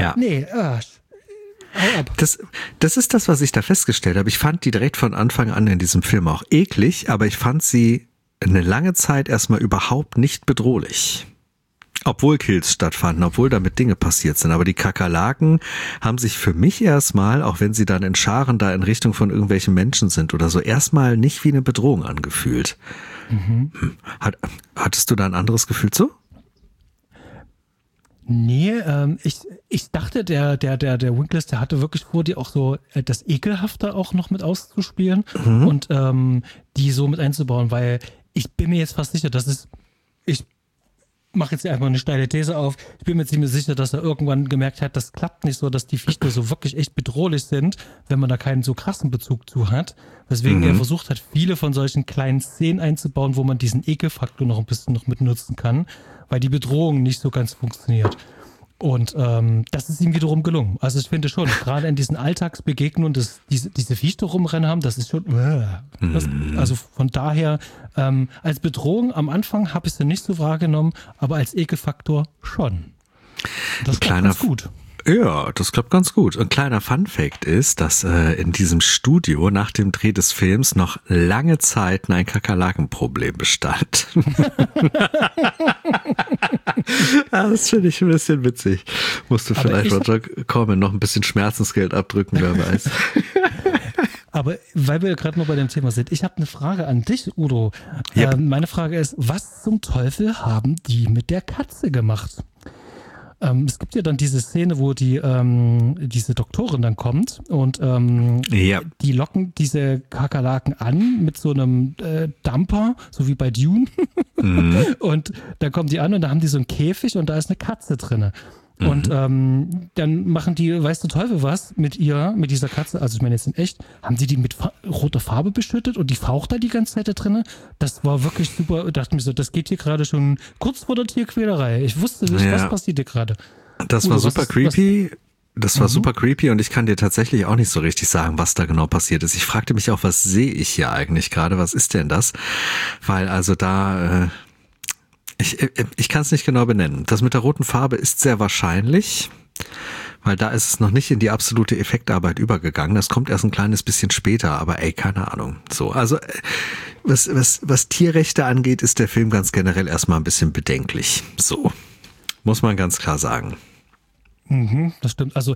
hau ab. Das ist das, was ich da festgestellt habe. Ich fand die direkt von Anfang an in diesem Film auch eklig, aber ich fand sie eine lange Zeit erstmal überhaupt nicht bedrohlich. Obwohl Kills stattfanden, obwohl damit Dinge passiert sind. Aber die Kakerlaken haben sich für mich erstmal, auch wenn sie dann in Scharen da in Richtung von irgendwelchen Menschen sind oder so, erstmal nicht wie eine Bedrohung angefühlt. Hattest du da ein anderes Gefühl zu? Nee, ich dachte, der Winkless, der hatte wirklich vor, die auch so das Ekelhafte auch noch mit auszuspielen und die so mit einzubauen, weil ich bin mir jetzt fast sicher, ich mache jetzt einfach eine steile These auf. Ich bin mir ziemlich sicher, dass er irgendwann gemerkt hat, das klappt nicht so, dass die Viecher so wirklich echt bedrohlich sind, wenn man da keinen so krassen Bezug zu hat. Weswegen er versucht hat, viele von solchen kleinen Szenen einzubauen, wo man diesen Ekelfaktor noch ein bisschen noch mit nutzen kann, weil die Bedrohung nicht so ganz funktioniert. Und das ist ihm wiederum gelungen. Also ich finde schon, gerade in diesen Alltagsbegegnungen, dass diese Viecher rumrennen haben, das ist schon... also von daher, als Bedrohung am Anfang habe ich sie nicht so wahrgenommen, aber als Ekelfaktor schon. Das klappt ganz gut. Ja, das klappt ganz gut. Ein kleiner Funfact ist, dass in diesem Studio nach dem Dreh des Films noch lange Zeit ein Kakerlakenproblem bestand. Das finde ich ein bisschen witzig. Musste vielleicht Roger Corman noch ein bisschen Schmerzensgeld abdrücken, wer weiß. Aber weil wir gerade noch bei dem Thema sind, ich habe eine Frage an dich, Udo. Yep. Meine Frage ist, was zum Teufel haben die mit der Katze gemacht? Es gibt ja dann diese Szene, wo diese Doktorin dann kommt und die locken diese Kakerlaken an mit so einem Dumper, so wie bei Dune. Und dann kommen die an und da haben die so einen Käfig und da ist eine Katze drinne. Und dann machen die, weiß der Teufel was, mit dieser Katze, also ich meine jetzt in echt, haben die mit roter Farbe beschüttet und die faucht da die ganze Zeit da drinne. Das war wirklich super. Ich dachte mir so, das geht hier gerade schon kurz vor der Tierquälerei. Ich wusste nicht, was passiert hier gerade. Das war super creepy. Das war super creepy und ich kann dir tatsächlich auch nicht so richtig sagen, was da genau passiert ist. Ich fragte mich auch, was sehe ich hier eigentlich gerade? Was ist denn das? Weil also da... Ich kann es nicht genau benennen. Das mit der roten Farbe ist sehr wahrscheinlich, weil da ist es noch nicht in die absolute Effektarbeit übergegangen. Das kommt erst ein kleines bisschen später, aber keine Ahnung. So, also was Tierrechte angeht, ist der Film ganz generell erstmal ein bisschen bedenklich. So, muss man ganz klar sagen. Das stimmt. Also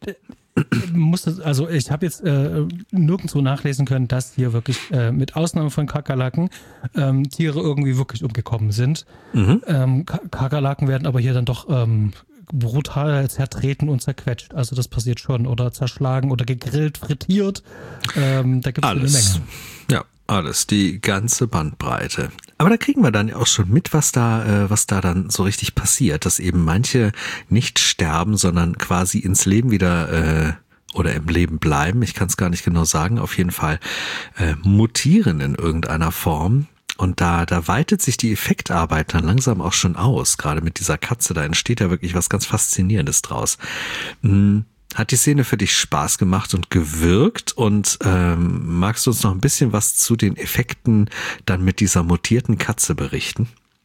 ich habe jetzt nirgendwo nachlesen können, dass hier wirklich mit Ausnahme von Kakerlaken Tiere irgendwie wirklich umgekommen sind. Kakerlaken werden aber hier dann doch brutal zertreten und zerquetscht. Also das passiert schon. Oder zerschlagen oder gegrillt, frittiert. Da gibt es eine Menge. Ja, alles. Die ganze Bandbreite. Aber da kriegen wir dann auch schon mit, was da dann so richtig passiert, dass eben manche nicht sterben, sondern quasi ins Leben wieder oder im Leben bleiben. Ich kann es gar nicht genau sagen. Auf jeden Fall mutieren in irgendeiner Form. Und da weitet sich die Effektarbeit dann langsam auch schon aus. Gerade mit dieser Katze, da entsteht ja wirklich was ganz Faszinierendes draus. Hat die Szene für dich Spaß gemacht und gewirkt? Und magst du uns noch ein bisschen was zu den Effekten dann mit dieser mutierten Katze berichten?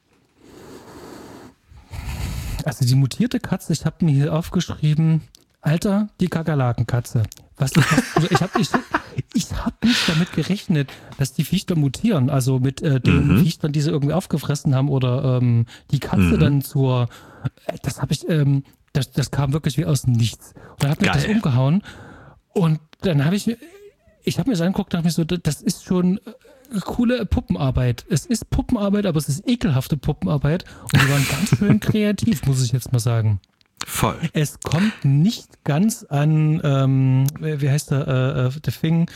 Also die mutierte Katze, ich habe mir hier aufgeschrieben, Alter, die Kakerlakenkatze. Ich hab nicht damit gerechnet, dass die Viecher mutieren. Also mit den Viechern, die sie irgendwie aufgefressen haben oder die Katze dann das kam wirklich wie aus dem Nichts. Und dann hat mich das umgehauen. Und dann habe ich mir das angeguckt und dachte mir so, das ist schon coole Puppenarbeit. Es ist Puppenarbeit, aber es ist ekelhafte Puppenarbeit. Und die waren ganz schön kreativ, muss ich jetzt mal sagen. Voll. Es kommt nicht ganz an, wie heißt der Thing,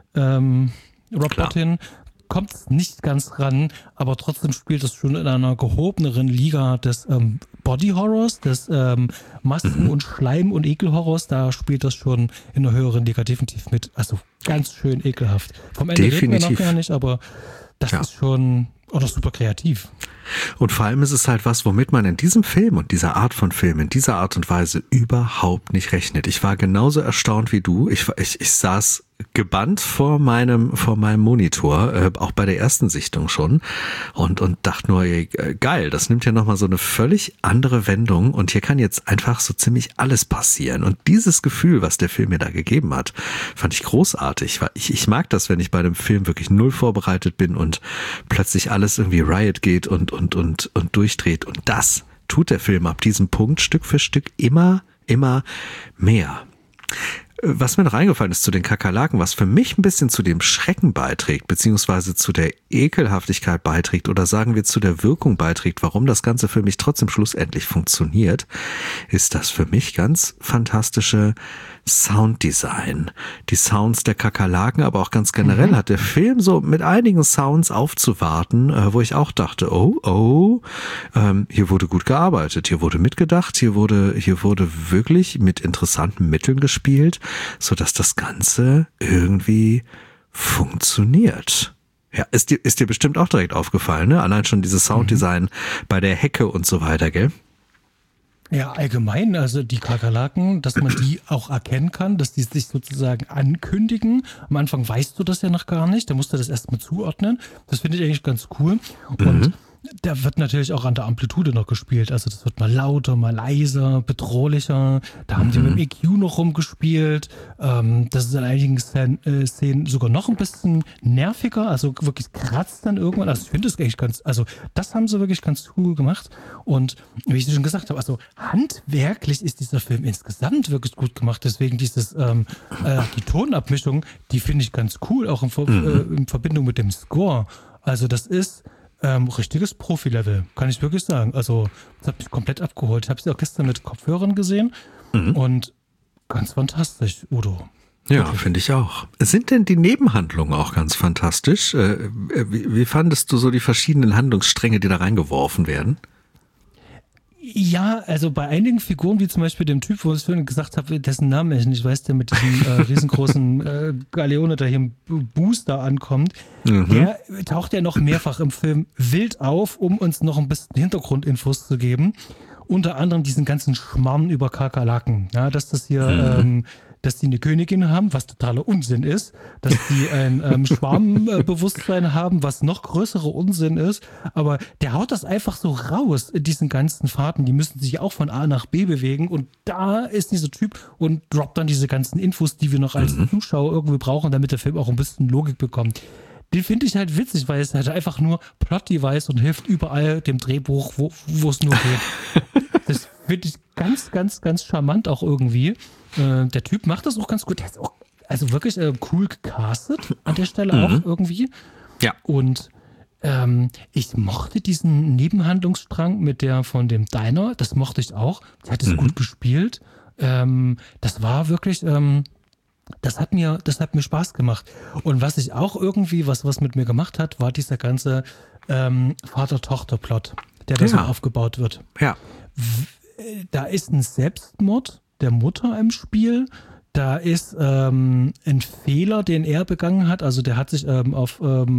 Robotin, kommt es nicht ganz ran, aber trotzdem spielt es schon in einer gehobeneren Liga des Body Horrors, des Masken- und Schleim- und Ekelhorrors. Da spielt das schon in einer höheren Liga definitiv mit. Also ganz schön ekelhaft. Vom Ende reden wir noch gar nicht, aber das ist schon super kreativ. Und vor allem ist es halt was, womit man in diesem Film und dieser Art von Film, in dieser Art und Weise überhaupt nicht rechnet. Ich war genauso erstaunt wie du. Ich saß gebannt vor meinem Monitor, auch bei der ersten Sichtung schon und dachte nur, geil, das nimmt ja nochmal so eine völlig andere Wendung und hier kann jetzt einfach so ziemlich alles passieren. Und dieses Gefühl, was der Film mir da gegeben hat, fand ich großartig. Ich mag das, wenn ich bei einem Film wirklich null vorbereitet bin und plötzlich alles irgendwie Riot geht und durchdreht. Und das tut der Film ab diesem Punkt Stück für Stück immer mehr. Was mir noch eingefallen ist zu den Kakerlaken, was für mich ein bisschen zu dem Schrecken beiträgt, beziehungsweise zu der Ekelhaftigkeit beiträgt oder sagen wir zu der Wirkung beiträgt, warum das Ganze für mich trotzdem schlussendlich funktioniert, ist das für mich ganz fantastische Sounddesign. Die Sounds der Kakerlaken, aber auch ganz generell hat der Film so mit einigen Sounds aufzuwarten, wo ich auch dachte, hier wurde gut gearbeitet, hier wurde mitgedacht, hier wurde wirklich mit interessanten Mitteln gespielt, sodass das Ganze irgendwie funktioniert. Ja, ist dir bestimmt auch direkt aufgefallen, ne? Allein schon dieses Sounddesign bei der Hecke und so weiter, gell? Ja, allgemein, also die Kakerlaken, dass man die auch erkennen kann, dass die sich sozusagen ankündigen. Am Anfang weißt du das ja noch gar nicht, da musst du das erstmal zuordnen. Das finde ich eigentlich ganz cool. Und da wird natürlich auch an der Amplitude noch gespielt. Also das wird mal lauter, mal leiser, bedrohlicher. Da haben die mit dem EQ noch rumgespielt. Das ist in einigen Szenen sogar noch ein bisschen nerviger. Also wirklich kratzt dann irgendwann. Also ich finde das eigentlich das haben sie wirklich ganz cool gemacht. Und wie ich schon gesagt habe, also handwerklich ist dieser Film insgesamt wirklich gut gemacht. Deswegen die Tonabmischung, die finde ich ganz cool, auch in Verbindung mit dem Score. Also das ist richtiges Profi-Level, kann ich wirklich sagen. Also, das hat mich komplett abgeholt. Ich habe sie auch gestern mit Kopfhörern gesehen und ganz fantastisch, Udo. Ja, finde ich auch. Sind denn die Nebenhandlungen auch ganz fantastisch? Wie fandest du so die verschiedenen Handlungsstränge, die da reingeworfen werden? Ja, also bei einigen Figuren, wie zum Beispiel dem Typ, wo ich vorhin gesagt habe, dessen Namen ich nicht weiß, der mit diesem riesengroßen Galeone, der hier im Booster ankommt, der taucht ja noch mehrfach im Film wild auf, um uns noch ein bisschen Hintergrundinfos zu geben. Unter anderem diesen ganzen Schmarrn über Kakerlaken. Ja, dass das hier dass die eine Königin haben, was totaler Unsinn ist, dass die ein Schwarmbewusstsein haben, was noch größerer Unsinn ist, aber der haut das einfach so raus in diesen ganzen Fahrten, die müssen sich auch von A nach B bewegen und da ist dieser Typ und droppt dann diese ganzen Infos, die wir noch als Zuschauer irgendwie brauchen, damit der Film auch ein bisschen Logik bekommt. Den finde ich halt witzig, weil es halt einfach nur Plot-Device und hilft überall dem Drehbuch, wo es nur geht. Das finde ich ganz, ganz, ganz charmant auch irgendwie. Der Typ macht das auch ganz gut. Der ist auch also wirklich cool gecastet an der Stelle auch irgendwie. Ja. Und ich mochte diesen Nebenhandlungsstrang mit der von dem Diner. Das mochte ich auch. Die hat es gut gespielt. Das war wirklich... Das hat mir Spaß gemacht. Und was ich auch irgendwie, was mit mir gemacht hat, war dieser ganze Vater-Tochter-Plot, der da so aufgebaut wird. Ja. Da ist ein Selbstmord der Mutter im Spiel. Da ist ein Fehler, den er begangen hat. Also der hat sich auf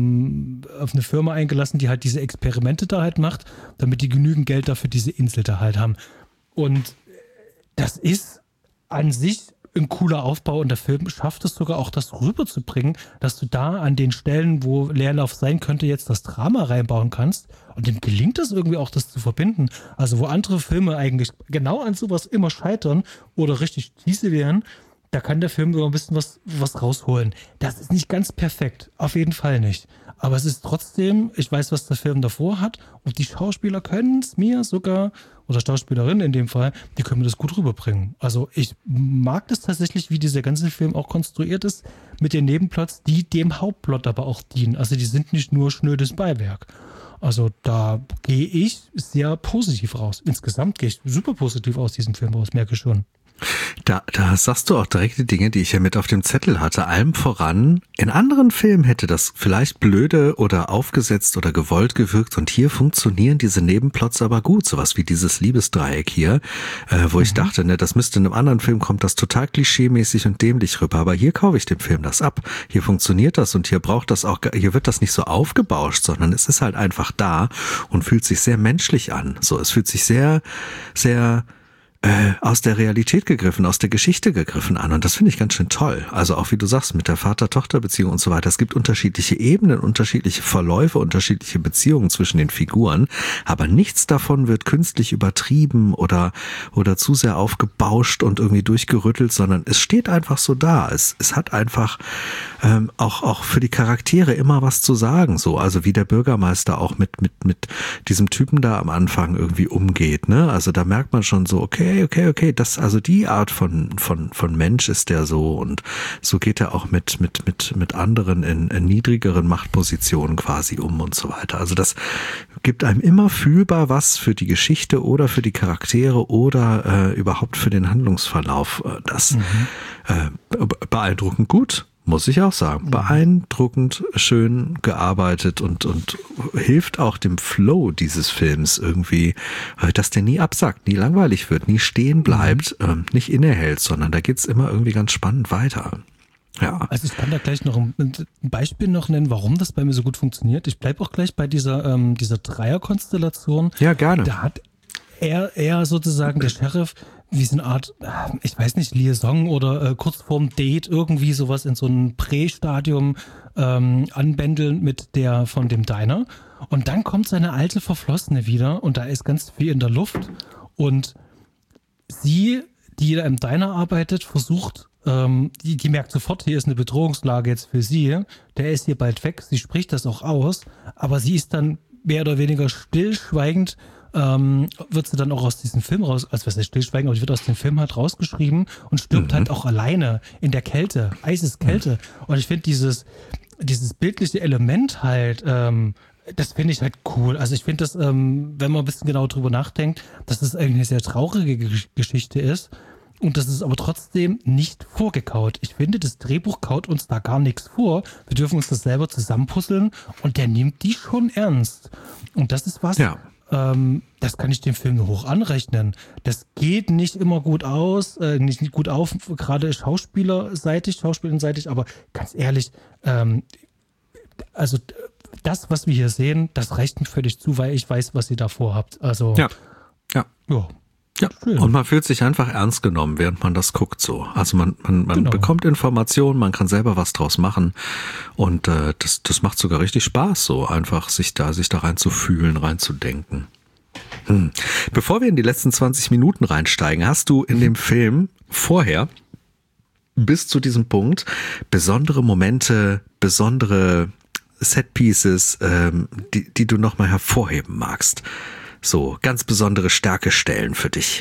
eine Firma eingelassen, die halt diese Experimente da halt macht, damit die genügend Geld dafür diese Insel da halt haben. Und das ist an sich ein cooler Aufbau und der Film schafft es sogar auch, das rüberzubringen, dass du da an den Stellen, wo Leerlauf sein könnte, jetzt das Drama reinbauen kannst und dem gelingt es irgendwie auch, das zu verbinden. Also wo andere Filme eigentlich genau an sowas immer scheitern oder richtig cheesy wären, da kann der Film sogar ein bisschen was rausholen. Das ist nicht ganz perfekt, auf jeden Fall nicht. Aber es ist trotzdem, ich weiß, was der Film davor hat und die Schauspieler können es mir sogar, oder Schauspielerinnen in dem Fall, die können mir das gut rüberbringen. Also ich mag das tatsächlich, wie dieser ganze Film auch konstruiert ist, mit den Nebenplots, die dem Hauptplot aber auch dienen. Also die sind nicht nur schnödes Beiwerk. Also da gehe ich sehr positiv raus. Insgesamt gehe ich super positiv aus diesem Film raus, merke ich schon. Da sagst du auch direkt die Dinge, die ich ja mit auf dem Zettel hatte. Allem voran, in anderen Filmen hätte das vielleicht blöde oder aufgesetzt oder gewollt gewirkt und hier funktionieren diese Nebenplots aber gut. Sowas wie dieses Liebesdreieck hier, wo ich dachte, ne, das müsste in einem anderen Film, kommt das total klischeemäßig und dämlich rüber. Aber hier kaufe ich dem Film das ab. Hier funktioniert das und hier braucht das auch, hier wird das nicht so aufgebauscht, sondern es ist halt einfach da und fühlt sich sehr menschlich an. So, es fühlt sich sehr, sehr aus der Realität gegriffen, aus der Geschichte gegriffen an. Und das finde ich ganz schön toll. Also auch wie du sagst, mit der Vater-Tochter-Beziehung und so weiter. Es gibt unterschiedliche Ebenen, unterschiedliche Verläufe, unterschiedliche Beziehungen zwischen den Figuren. Aber nichts davon wird künstlich übertrieben oder zu sehr aufgebauscht und irgendwie durchgerüttelt, sondern es steht einfach so da. Es hat einfach auch für die Charaktere immer was zu sagen. So, also wie der Bürgermeister auch mit diesem Typen da am Anfang irgendwie umgeht. Ne? Also da merkt man schon so, okay, das, also die Art von Mensch ist der so und so geht er auch mit anderen in niedrigeren Machtpositionen quasi um und so weiter. Also das gibt einem immer fühlbar was für die Geschichte oder für die Charaktere oder überhaupt für den Handlungsverlauf. Das beeindruckend gut. Muss ich auch sagen. Beeindruckend schön gearbeitet und hilft auch dem Flow dieses Films irgendwie, dass der nie absackt, nie langweilig wird, nie stehen bleibt, nicht innehält, sondern da geht's immer irgendwie ganz spannend weiter. Ja. Also ich kann da gleich noch ein Beispiel noch nennen, warum das bei mir so gut funktioniert. Ich bleibe auch gleich bei dieser Dreierkonstellation. Ja, gerne. Da hat er sozusagen der Sheriff wie so eine Art, ich weiß nicht, Liaison oder kurz vorm Date irgendwie sowas in so einem Prä-Stadium anbändeln mit der von dem Diner. Und dann kommt seine alte Verflossene wieder und da ist ganz viel in der Luft. Und sie, die da im Diner arbeitet, versucht, die merkt sofort, hier ist eine Bedrohungslage jetzt für sie. Der ist hier bald weg, sie spricht das auch aus, aber sie ist dann mehr oder weniger stillschweigend wird sie dann auch aus diesem Film raus, also was heißt stillschweigen, aber sie wird aus dem Film halt rausgeschrieben und stirbt halt auch alleine in der Kälte, Eiseskälte. Und ich finde dieses bildliche Element halt, das finde ich halt cool. Also ich finde das, wenn man ein bisschen genau drüber nachdenkt, dass das eigentlich eine sehr traurige Geschichte ist und das ist aber trotzdem nicht vorgekaut. Ich finde, das Drehbuch kaut uns da gar nichts vor. Wir dürfen uns das selber zusammenpuzzeln und der nimmt die schon ernst. Und das ist was... Ja. Das kann ich dem Film nur hoch anrechnen. Das geht nicht immer gut aus, nicht gut auf, gerade schauspielenseitig, aber ganz ehrlich, also das, was wir hier sehen, das reicht mir völlig zu, weil ich weiß, was ihr davor habt. Also, ja. Ja. Ja, Schön. und man fühlt sich einfach ernst genommen, während man das guckt so. Also man Genau. bekommt Informationen, man kann selber was draus machen und das macht sogar richtig Spaß, so einfach sich da reinzufühlen, reinzudenken. Bevor wir in die letzten 20 Minuten reinsteigen, hast du in dem Film vorher bis zu diesem Punkt besondere Momente, besondere Setpieces, die du nochmal hervorheben magst? So, ganz besondere Stärkestellen für dich.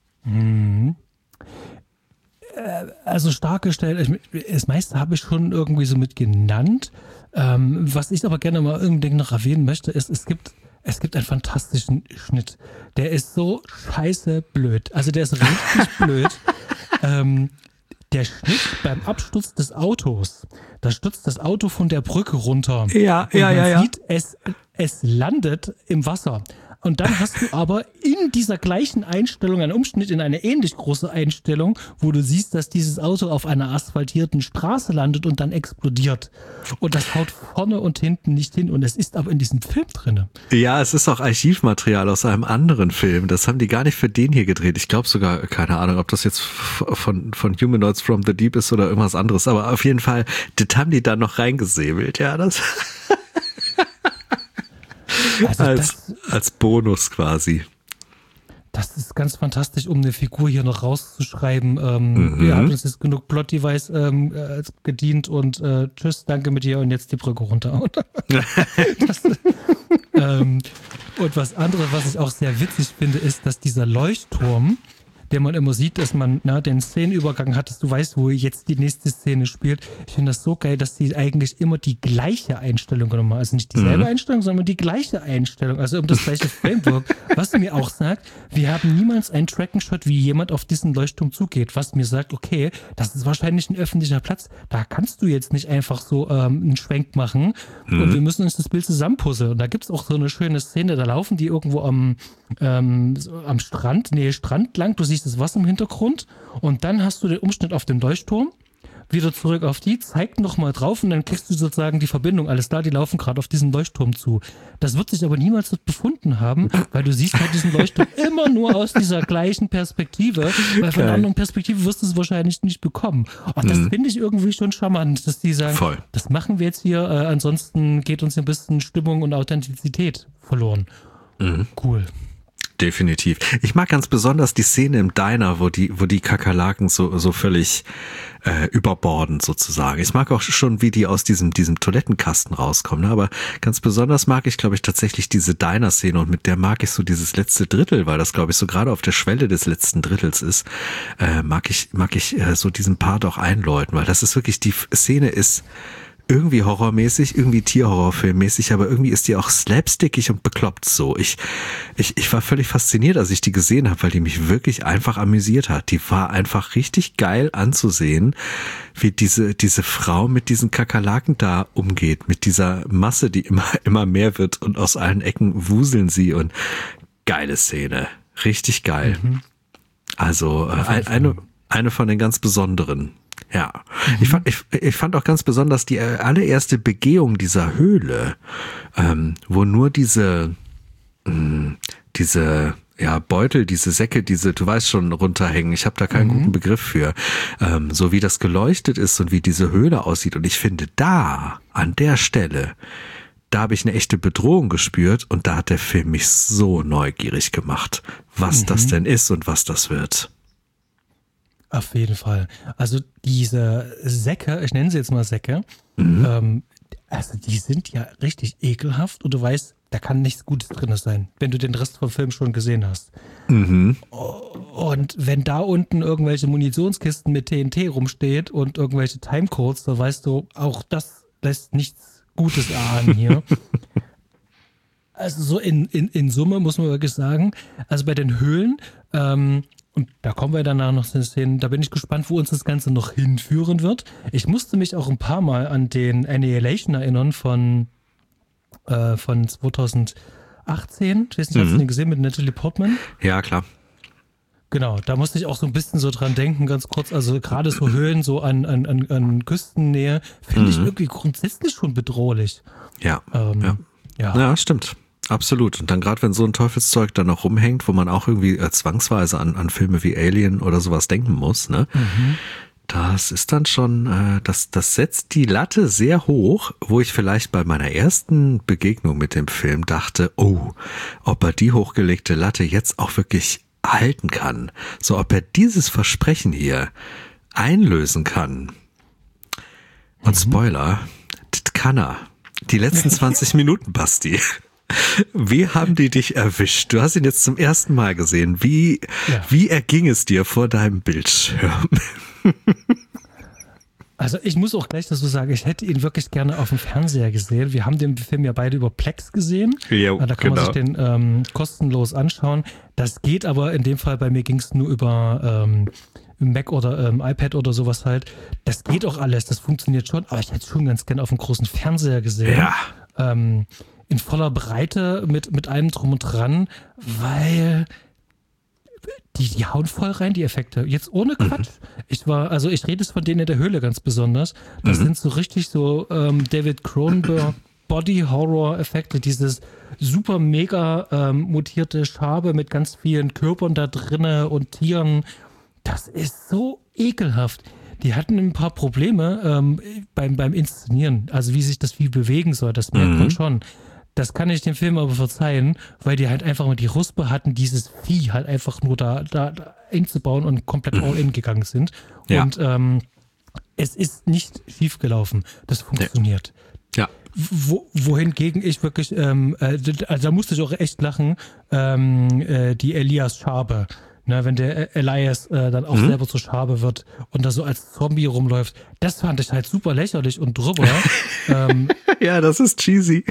Also starke Stellen, das meiste habe ich schon irgendwie so mit genannt. Was ich aber gerne mal unbedingt noch erwähnen möchte, ist, es gibt einen fantastischen Schnitt. Der ist so scheiße blöd. Also der ist richtig blöd. Der Schnitt beim Absturz des Autos. Da stürzt das Auto von der Brücke runter. Ja. Man sieht, es landet im Wasser. Und dann hast du aber in dieser gleichen Einstellung einen Umschnitt in eine ähnlich große Einstellung, wo du siehst, dass dieses Auto auf einer asphaltierten Straße landet und dann explodiert. Und das haut vorne und hinten nicht hin. Und es ist aber in diesem Film drin. Ja, es ist auch Archivmaterial aus einem anderen Film. Das haben die gar nicht für den hier gedreht. Ich glaube sogar, keine Ahnung, ob das jetzt von Humanoids from the Deep ist oder irgendwas anderes. Aber auf jeden Fall, das haben die da noch reingesäbelt. Ja, das... Also als Bonus quasi. Das ist ganz fantastisch, um eine Figur hier noch rauszuschreiben. Wir haben uns jetzt genug Plot-Device gedient und tschüss, danke mit dir und jetzt die Brücke runter. Und was anderes, was ich auch sehr witzig finde, ist, dass dieser Leuchtturm, den man immer sieht, dass man den Szenenübergang hat, dass du weißt, wo jetzt die nächste Szene spielt. Ich finde das so geil, dass die eigentlich immer die gleiche Einstellung genommen haben. Also nicht dieselbe Einstellung, sondern die gleiche Einstellung. Also um das gleiche Framework. Was mir auch sagt, wir haben niemals einen Tracking-Shot, wie jemand auf diesen Leuchtturm zugeht. Was mir sagt, okay, das ist wahrscheinlich ein öffentlicher Platz. Da kannst du jetzt nicht einfach so einen Schwenk machen. Und wir müssen uns das Bild zusammenpuzzeln. Und da gibt es auch so eine schöne Szene, da laufen die irgendwo am Strand, Strand lang. Du siehst das Wasser im Hintergrund und dann hast du den Umschnitt auf den Leuchtturm, wieder zurück auf die, zeigt nochmal drauf und dann kriegst du sozusagen die Verbindung. Alles klar, die laufen gerade auf diesen Leuchtturm zu. Das wird sich aber niemals dort befunden haben, weil du siehst halt diesen Leuchtturm immer nur aus dieser gleichen Perspektive, weil von einer anderen Perspektive wirst du es wahrscheinlich nicht bekommen. Und das finde ich irgendwie schon charmant, dass die sagen, das machen wir jetzt hier, ansonsten geht uns ein bisschen Stimmung und Authentizität verloren. Cool. Definitiv. Ich mag ganz besonders die Szene im Diner, wo die Kakerlaken so völlig überbordend sozusagen. Ich mag auch schon, wie die aus diesem Toilettenkasten rauskommen. Ne? Aber ganz besonders mag ich, glaube ich, tatsächlich diese Diner-Szene und mit der mag ich so dieses letzte Drittel, weil das, glaube ich, so gerade auf der Schwelle des letzten Drittels ist, mag ich so diesen Part auch einläuten, weil das ist wirklich, die Szene ist irgendwie horrormäßig, irgendwie Tierhorrorfilmmäßig, aber irgendwie ist die auch slapstickig und bekloppt so. Ich war völlig fasziniert, als ich die gesehen habe, weil die mich wirklich einfach amüsiert hat. Die war einfach richtig geil anzusehen, wie diese Frau mit diesen Kakerlaken da umgeht, mit dieser Masse, die immer mehr wird und aus allen Ecken wuseln sie und geile Szene. Richtig geil. Also eine von den ganz besonderen. Ja, ich fand auch ganz besonders die allererste Begehung dieser Höhle, wo nur diese Beutel, diese Säcke, du weißt schon, runterhängen. Ich habe da keinen guten Begriff für. So wie das geleuchtet ist und wie diese Höhle aussieht. Und ich finde, an der Stelle, da habe ich eine echte Bedrohung gespürt und da hat der Film mich so neugierig gemacht, was das denn ist und was das wird. Auf jeden Fall. Also diese Säcke, ich nenne sie jetzt mal Säcke, also die sind ja richtig ekelhaft und du weißt, da kann nichts Gutes drin sein, wenn du den Rest vom Film schon gesehen hast. Und wenn da unten irgendwelche Munitionskisten mit TNT rumsteht und irgendwelche Timecodes, dann weißt du, auch das lässt nichts Gutes erahnen hier. Also so in Summe muss man wirklich sagen, also bei den Höhlen, und da kommen wir danach noch hin. Da bin ich gespannt, wo uns das Ganze noch hinführen wird. Ich musste mich auch ein paar Mal an den Annihilation erinnern von 2018. Ich weiß nicht, hast du den gesehen mit Natalie Portman? Ja, klar. Genau, da musste ich auch so ein bisschen so dran denken, ganz kurz. Also gerade so Höhlen so an Küstennähe finde ich irgendwie grundsätzlich schon bedrohlich. Ja, stimmt. absolut. Und dann gerade, wenn so ein Teufelszeug dann noch rumhängt, wo man auch irgendwie zwangsweise an Filme wie Alien oder sowas denken muss, ne? Das ist dann schon, das setzt die Latte sehr hoch, wo ich vielleicht bei meiner ersten Begegnung mit dem Film dachte, oh, ob er die hochgelegte Latte jetzt auch wirklich halten kann. So, ob er dieses Versprechen hier einlösen kann. Und Spoiler, das kann er. Die letzten 20 Minuten, Basti. Wie haben die dich erwischt? Du hast ihn jetzt zum ersten Mal gesehen. Wie erging es dir vor deinem Bildschirm? Also ich muss auch gleich dazu sagen, ich hätte ihn wirklich gerne auf dem Fernseher gesehen. Wir haben den Film ja beide über Plex gesehen. Ja, da kann man sich den kostenlos anschauen. Das geht aber in dem Fall, bei mir ging es nur über Mac oder iPad oder sowas halt. Das geht auch alles, das funktioniert schon, aber ich hätte es schon ganz gerne auf dem großen Fernseher gesehen. Ja. In voller Breite mit allem drum und dran, weil die hauen voll rein, die Effekte. Jetzt ohne Quatsch. Ich rede jetzt von denen in der Höhle ganz besonders. Das sind so richtig so David Cronenberg Body-Horror-Effekte, dieses super mega mutierte Schabe mit ganz vielen Körpern da drinne und Tieren. Das ist so ekelhaft. Die hatten ein paar Probleme beim Inszenieren, also wie sich das Vieh bewegen soll, das merkt man schon. Das kann ich dem Film aber verzeihen, weil die halt einfach mal die Ruspe hatten, dieses Vieh halt einfach nur da einzubauen und komplett all-in gegangen sind. Ja. Und es ist nicht schief gelaufen. Das funktioniert. Ja. Wohingegen ich wirklich, also da musste ich auch echt lachen, die Elias Schabe. Ne, wenn der Elias dann auch selber zur Schabe wird und da so als Zombie rumläuft, das fand ich halt super lächerlich und drüber. Ja, das ist cheesy.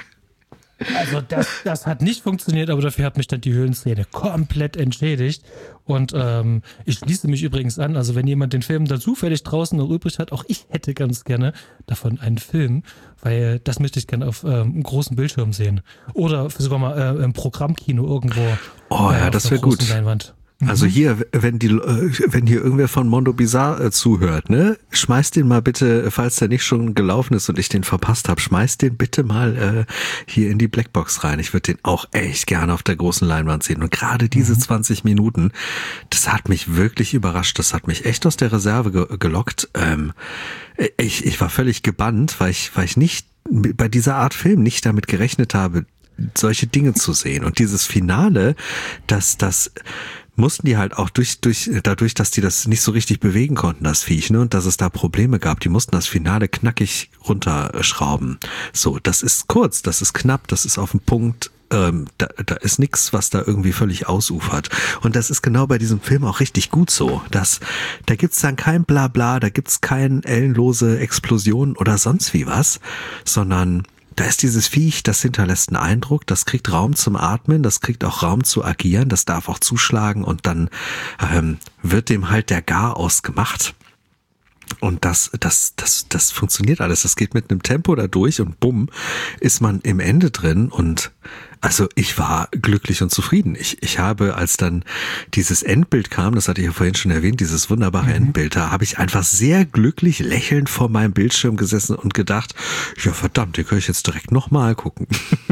Also das hat nicht funktioniert, aber dafür hat mich dann die Höhlenszene komplett entschädigt. Und ich schließe mich übrigens an, also wenn jemand den Film dann zufällig draußen noch übrig hat, auch ich hätte ganz gerne davon einen Film, weil das möchte ich gerne auf einem großen Bildschirm sehen. Oder sogar mal im Programmkino irgendwo. Oh ja, das wäre gut. Leinwand. Also hier, wenn hier irgendwer von Mondo Bizarre zuhört, ne, schmeißt den mal bitte, falls der nicht schon gelaufen ist und ich den verpasst habe, schmeißt den bitte mal hier in die Blackbox rein. Ich würde den auch echt gerne auf der großen Leinwand sehen. Und gerade diese 20 Minuten, das hat mich wirklich überrascht. Das hat mich echt aus der Reserve gelockt. Ich war völlig gebannt, weil ich nicht bei dieser Art Film nicht damit gerechnet habe, solche Dinge zu sehen. Und dieses Finale, das mussten die halt auch dadurch, dass die das nicht so richtig bewegen konnten, das Viech, ne, und dass es da Probleme gab, die mussten das Finale knackig runterschrauben. So, das ist kurz, das ist knapp, das ist auf den Punkt, da ist nichts, was da irgendwie völlig ausufert. Und das ist genau bei diesem Film auch richtig gut so. Da gibt's dann kein Blabla, da gibt's kein ellenlose Explosionen oder sonst wie was, sondern da ist dieses Viech, das hinterlässt einen Eindruck, das kriegt Raum zum Atmen, das kriegt auch Raum zu agieren, das darf auch zuschlagen und dann wird dem halt der Garaus gemacht. Und das funktioniert alles. Das geht mit einem Tempo da durch und bumm, ist man im Ende drin und also ich war glücklich und zufrieden. Ich habe, als dann dieses Endbild kam, das hatte ich ja vorhin schon erwähnt, dieses wunderbare Endbild, da habe ich einfach sehr glücklich lächelnd vor meinem Bildschirm gesessen und gedacht, ja verdammt, den kann ich jetzt direkt nochmal gucken.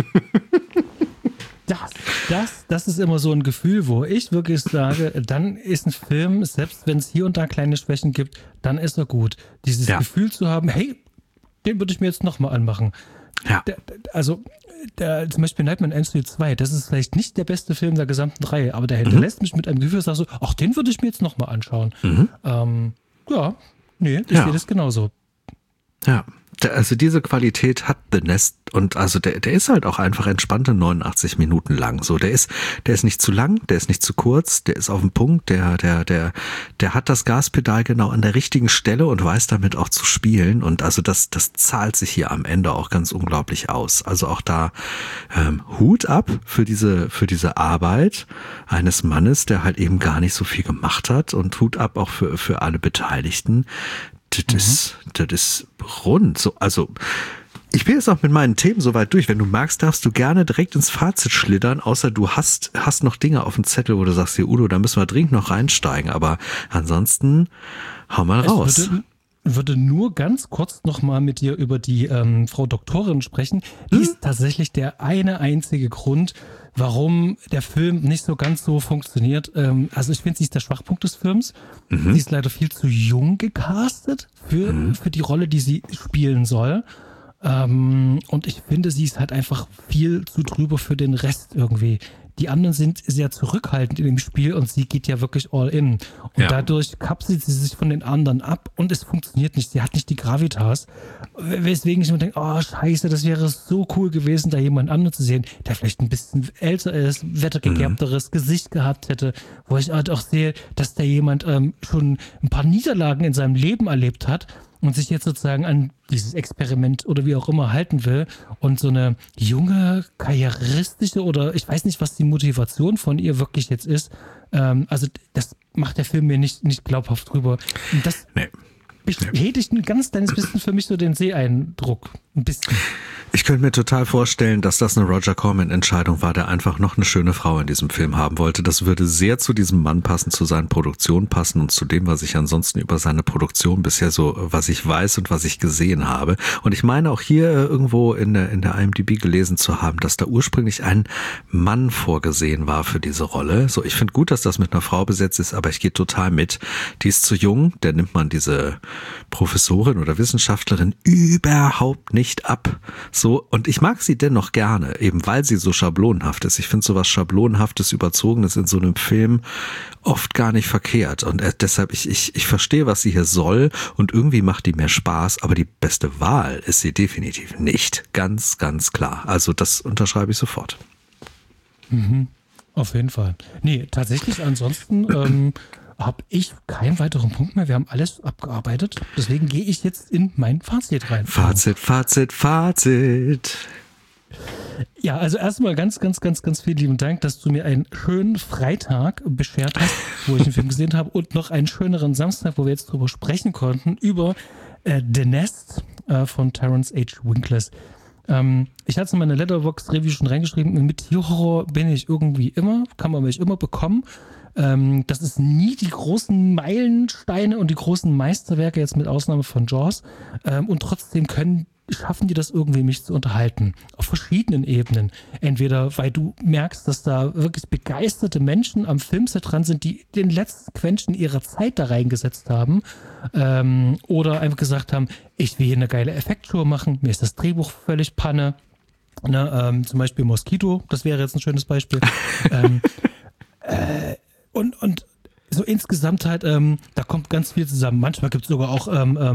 Das ist immer so ein Gefühl, wo ich wirklich sage, dann ist ein Film, selbst wenn es hier und da kleine Schwächen gibt, dann ist er gut. Dieses Gefühl zu haben, hey, den würde ich mir jetzt nochmal anmachen. Ja. Zum Beispiel Nightmare on Elm Street 2, das ist vielleicht nicht der beste Film der gesamten Reihe, aber der hinterlässt mich mit einem Gefühl, dass so, ach, den würde ich mir jetzt nochmal anschauen. Ich sehe das genauso. Ja. Also diese Qualität hat The Nest und also der ist halt auch einfach entspannte 89 Minuten lang. So, der ist nicht zu lang, der ist nicht zu kurz, der ist auf dem Punkt, der hat das Gaspedal genau an der richtigen Stelle und weiß damit auch zu spielen und also das zahlt sich hier am Ende auch ganz unglaublich aus. Also auch da Hut ab für diese Arbeit eines Mannes, der halt eben gar nicht so viel gemacht hat und Hut ab auch für alle Beteiligten. Das ist rund. So, also ich bin jetzt auch mit meinen Themen soweit durch. Wenn du magst, darfst du gerne direkt ins Fazit schlittern, außer du hast noch Dinge auf dem Zettel, wo du sagst, hier Udo, da müssen wir dringend noch reinsteigen. Aber ansonsten hau mal raus. würde nur ganz kurz nochmal mit dir über die Frau Doktorin sprechen. Die ist tatsächlich der einzige Grund, warum der Film nicht so ganz so funktioniert. Also ich finde, sie ist der Schwachpunkt des Films. Sie ist leider viel zu jung gecastet für die Rolle, die sie spielen soll. Und ich finde, sie ist halt einfach viel zu drüber für den Rest irgendwie. Die anderen sind sehr zurückhaltend in dem Spiel und sie geht ja wirklich all in. Und dadurch kapselt sie sich von den anderen ab und es funktioniert nicht. Sie hat nicht die Gravitas. Weswegen ich immer denke, oh scheiße, das wäre so cool gewesen, da jemand anderen zu sehen, der vielleicht ein bisschen älter ist, wettergegerbteres Gesicht gehabt hätte, wo ich halt auch sehe, dass da jemand schon ein paar Niederlagen in seinem Leben erlebt hat und sich jetzt sozusagen an dieses Experiment oder wie auch immer halten will und so eine junge, karrieristische oder ich weiß nicht, was die Motivation von ihr wirklich jetzt ist. Also das macht der Film mir nicht glaubhaft drüber. Und das bestätigt ein ganz kleines bisschen für mich so den Seeeindruck. Ein bisschen. Ich könnte mir total vorstellen, dass das eine Roger Corman-Entscheidung war, der einfach noch eine schöne Frau in diesem Film haben wollte. Das würde sehr zu diesem Mann passen, zu seinen Produktionen passen und zu dem, was ich ansonsten über seine Produktion bisher so, was ich weiß und was ich gesehen habe. Und ich meine auch hier irgendwo in der IMDb gelesen zu haben, dass da ursprünglich ein Mann vorgesehen war für diese Rolle. So, ich finde gut, dass das mit einer Frau besetzt ist, aber ich gehe total mit. Die ist zu jung, der nimmt man diese Professorin oder Wissenschaftlerin überhaupt nicht ab. So, und ich mag sie dennoch gerne, eben weil sie so schablonenhaft ist. Ich finde sowas Schablonenhaftes, Überzogenes in so einem Film oft gar nicht verkehrt. Und deshalb, ich verstehe, was sie hier soll und irgendwie macht die mehr Spaß, aber die beste Wahl ist sie definitiv nicht. Ganz, ganz klar. Also das unterschreibe ich sofort. Auf jeden Fall. Nee, tatsächlich ansonsten habe ich keinen weiteren Punkt mehr. Wir haben alles abgearbeitet. Deswegen gehe ich jetzt in mein Fazit rein. Fazit. Ja, also erstmal ganz vielen lieben Dank, dass du mir einen schönen Freitag beschert hast, wo ich den Film gesehen habe und noch einen schöneren Samstag, wo wir jetzt drüber sprechen konnten, über The Nest von Terence H. Winkless. Ich hatte es in meiner Letterboxd-Review schon reingeschrieben, mit Tierhorror bin ich irgendwie immer, kann man mich immer bekommen. Das ist nie die großen Meilensteine und die großen Meisterwerke, jetzt mit Ausnahme von Jaws. Und trotzdem schaffen die das irgendwie, mich zu unterhalten. Auf verschiedenen Ebenen. Entweder, weil du merkst, dass da wirklich begeisterte Menschen am Filmset dran sind, die den letzten Quäntchen ihrer Zeit da reingesetzt haben. Oder einfach gesagt haben, ich will hier eine geile Effektshow machen, mir ist das Drehbuch völlig Panne. Zum Beispiel Mosquito, das wäre jetzt ein schönes Beispiel. Und so insgesamt halt, da kommt ganz viel zusammen. Manchmal gibt es sogar auch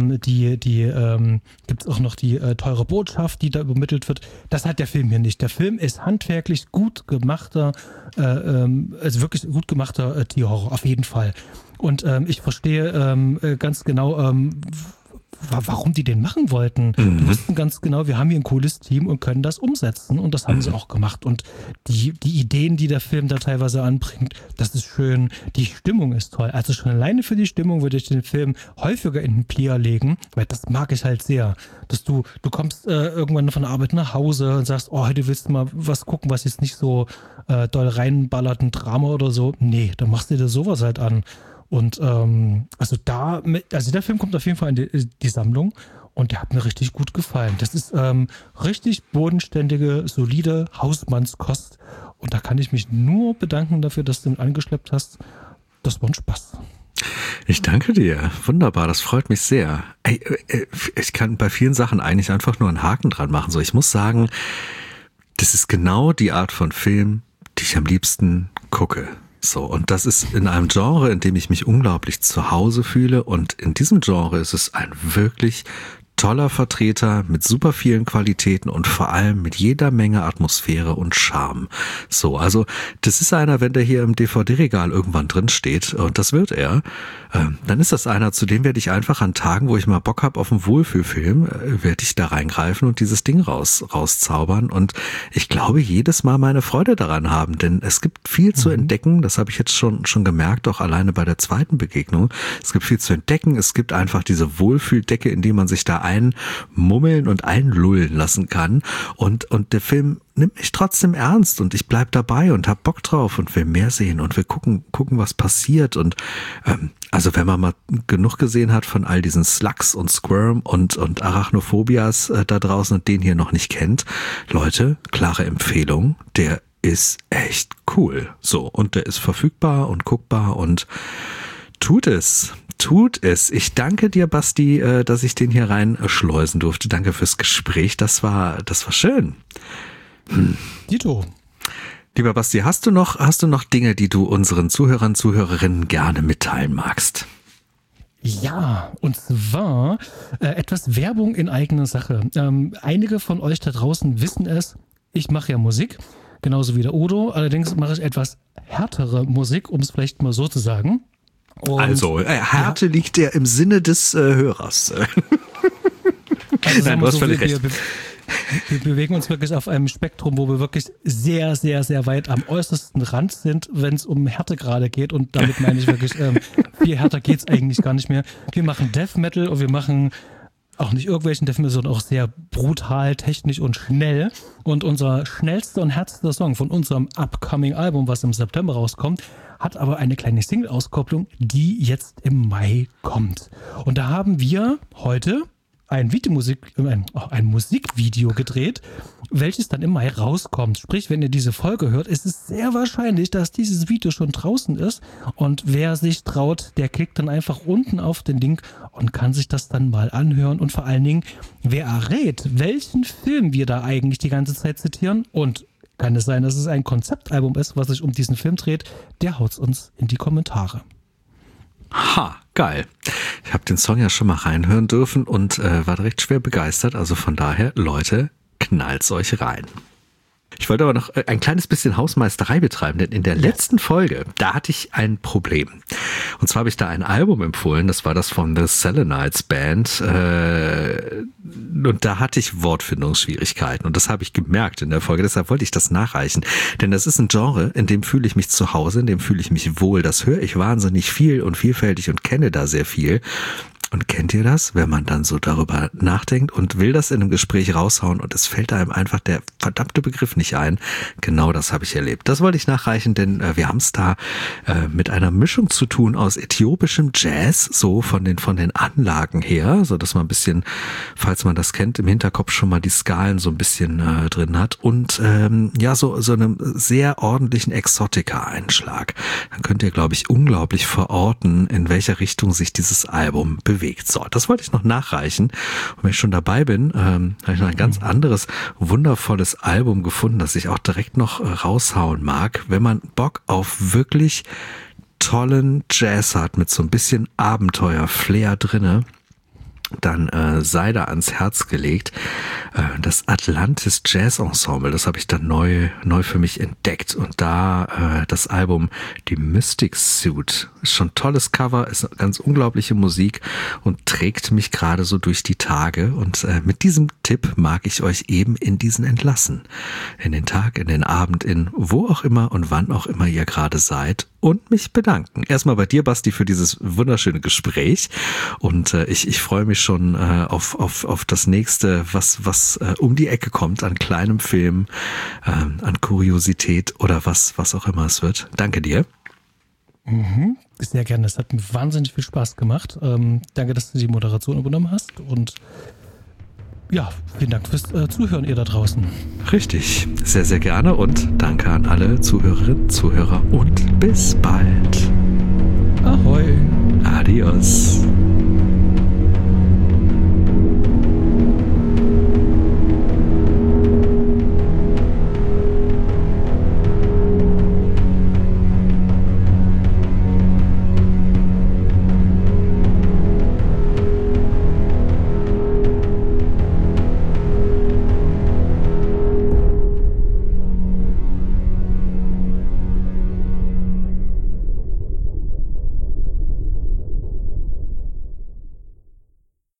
gibt's auch noch die teure Botschaft, die da übermittelt wird. Das hat der Film hier nicht. Der Film ist handwerklich gut gemachter, also wirklich gut gemachter Tierhorror, auf jeden Fall. Und ich verstehe ganz genau, warum die den machen wollten. Die wussten ganz genau, wir haben hier ein cooles Team und können das umsetzen. Und das haben sie auch gemacht. Und die Ideen, die der Film da teilweise anbringt, das ist schön. Die Stimmung ist toll. Also schon alleine für die Stimmung würde ich den Film häufiger in den Player legen, weil das mag ich halt sehr. Dass du kommst irgendwann von der Arbeit nach Hause und sagst, oh, heute willst du mal was gucken, was jetzt nicht so doll reinballert, ein Drama oder so. Nee, dann machst du dir sowas halt an. Und also der Film kommt auf jeden Fall in die Sammlung und der hat mir richtig gut gefallen. Das ist richtig bodenständige, solide Hausmannskost und da kann ich mich nur bedanken dafür, dass du ihn angeschleppt hast. Das war ein Spaß. Ich danke dir. Wunderbar, das freut mich sehr. Ey, ich kann bei vielen Sachen eigentlich einfach nur einen Haken dran machen. So, ich muss sagen, das ist genau die Art von Film, die ich am liebsten gucke. So, und das ist in einem Genre, in dem ich mich unglaublich zu Hause fühle. Und in diesem Genre ist es ein wirklich toller Vertreter mit super vielen Qualitäten und vor allem mit jeder Menge Atmosphäre und Charme. So, also das ist einer, wenn der hier im DVD-Regal irgendwann drin steht, und das wird er, dann ist das einer, zu dem werde ich einfach an Tagen, wo ich mal Bock habe auf einen Wohlfühlfilm, werde ich da reingreifen und dieses Ding rauszaubern und ich glaube, jedes Mal meine Freude daran haben, denn es gibt viel zu entdecken, das habe ich jetzt schon gemerkt, auch alleine bei der zweiten Begegnung. Es gibt viel zu entdecken, es gibt einfach diese Wohlfühldecke, in die man sich da einmummeln und einlullen lassen kann. Und der Film nimmt mich trotzdem ernst und ich bleib dabei und hab Bock drauf und will mehr sehen und will gucken, was passiert. Und also wenn man mal genug gesehen hat von all diesen Slugs und Squirm und Arachnophobias da draußen und den hier noch nicht kennt, Leute, klare Empfehlung, der ist echt cool. So, und der ist verfügbar und guckbar und tut es. Ich danke dir, Basti, dass ich den hier reinschleusen durfte. Danke fürs Gespräch. Das war schön. Dito. Lieber Basti, hast du noch Dinge, die du unseren Zuhörern, Zuhörerinnen gerne mitteilen magst? Ja, und zwar etwas Werbung in eigener Sache. Einige von euch da draußen wissen es, ich mache ja Musik, genauso wie der Udo. Allerdings mache ich etwas härtere Musik, um es vielleicht mal so zu sagen. Und, also, Härte liegt ja im Sinne des Hörers. Also Nein, du hast völlig recht. Wir bewegen uns wirklich auf einem Spektrum, wo wir wirklich sehr, sehr, sehr weit am äußersten Rand sind, wenn es um Härtegrade geht. Und damit meine ich wirklich, viel härter geht's eigentlich gar nicht mehr. Wir machen Death Metal und wir machen auch nicht irgendwelchen Death Metal, sondern auch sehr brutal, technisch und schnell. Und unser schnellster und härtester Song von unserem upcoming Album, was im September rauskommt, hat aber eine kleine Single-Auskopplung, die jetzt im Mai kommt. Und da haben wir heute ein Musikvideo gedreht, welches dann im Mai rauskommt. Sprich, wenn ihr diese Folge hört, ist es sehr wahrscheinlich, dass dieses Video schon draußen ist. Und wer sich traut, der klickt dann einfach unten auf den Link und kann sich das dann mal anhören. Und vor allen Dingen, wer errät, welchen Film wir da eigentlich die ganze Zeit zitieren, und kann es sein, dass es ein Konzeptalbum ist, was sich um diesen Film dreht, der haut's uns in die Kommentare. Ha, geil. Ich habe den Song ja schon mal reinhören dürfen und war direkt schwer begeistert. Also von daher, Leute, knallt's euch rein. Ich wollte aber noch ein kleines bisschen Hausmeisterei betreiben, denn in der letzten Folge, da hatte ich ein Problem. Und zwar habe ich da ein Album empfohlen, das war das von The Selenites Band. Und da hatte ich Wortfindungsschwierigkeiten und das habe ich gemerkt in der Folge, deshalb wollte ich das nachreichen. Denn das ist ein Genre, in dem fühle ich mich zu Hause, in dem fühle ich mich wohl. Das höre ich wahnsinnig viel und vielfältig und kenne da sehr viel. Und kennt ihr das, wenn man dann so darüber nachdenkt und will das in einem Gespräch raushauen und es fällt einem einfach der verdammte Begriff nicht ein? Genau das habe ich erlebt. Das wollte ich nachreichen, denn wir haben es da mit einer Mischung zu tun aus äthiopischem Jazz, so von den Anlagen her, so dass man ein bisschen, falls man das kennt, im Hinterkopf schon mal die Skalen so ein bisschen drin hat und so einem sehr ordentlichen Exotica-Einschlag. Dann könnt ihr, glaube ich, unglaublich verorten, in welcher Richtung sich dieses Album bewegt. So, das wollte ich noch nachreichen. Und wenn ich schon dabei bin, habe ich noch ein ganz anderes, wundervolles Album gefunden, das ich auch direkt noch raushauen mag. Wenn man Bock auf wirklich tollen Jazz hat, mit so ein bisschen Abenteuer-Flair drinne, dann sei da ans Herz gelegt. Das Atlantis Jazz Ensemble, das habe ich dann neu für mich entdeckt. Und da das Album Die Mystic Suit, ist schon ein tolles Cover, ist eine ganz unglaubliche Musik und trägt mich gerade so durch die Tage. Und mit diesem Tipp mag ich euch eben in diesen entlassen. In den Tag, in den Abend, in wo auch immer und wann auch immer ihr gerade seid. Und mich bedanken. Erstmal bei dir, Basti, für dieses wunderschöne Gespräch. Und ich freue mich schon auf das nächste, was um die Ecke kommt an kleinem Film, an Kuriosität oder was auch immer es wird. Danke dir. Sehr gerne. Es hat mir wahnsinnig viel Spaß gemacht. Danke, dass du die Moderation übernommen hast. Und ja, vielen Dank fürs Zuhören, ihr da draußen. Richtig, sehr, sehr gerne und danke an alle Zuhörerinnen, Zuhörer und bis bald.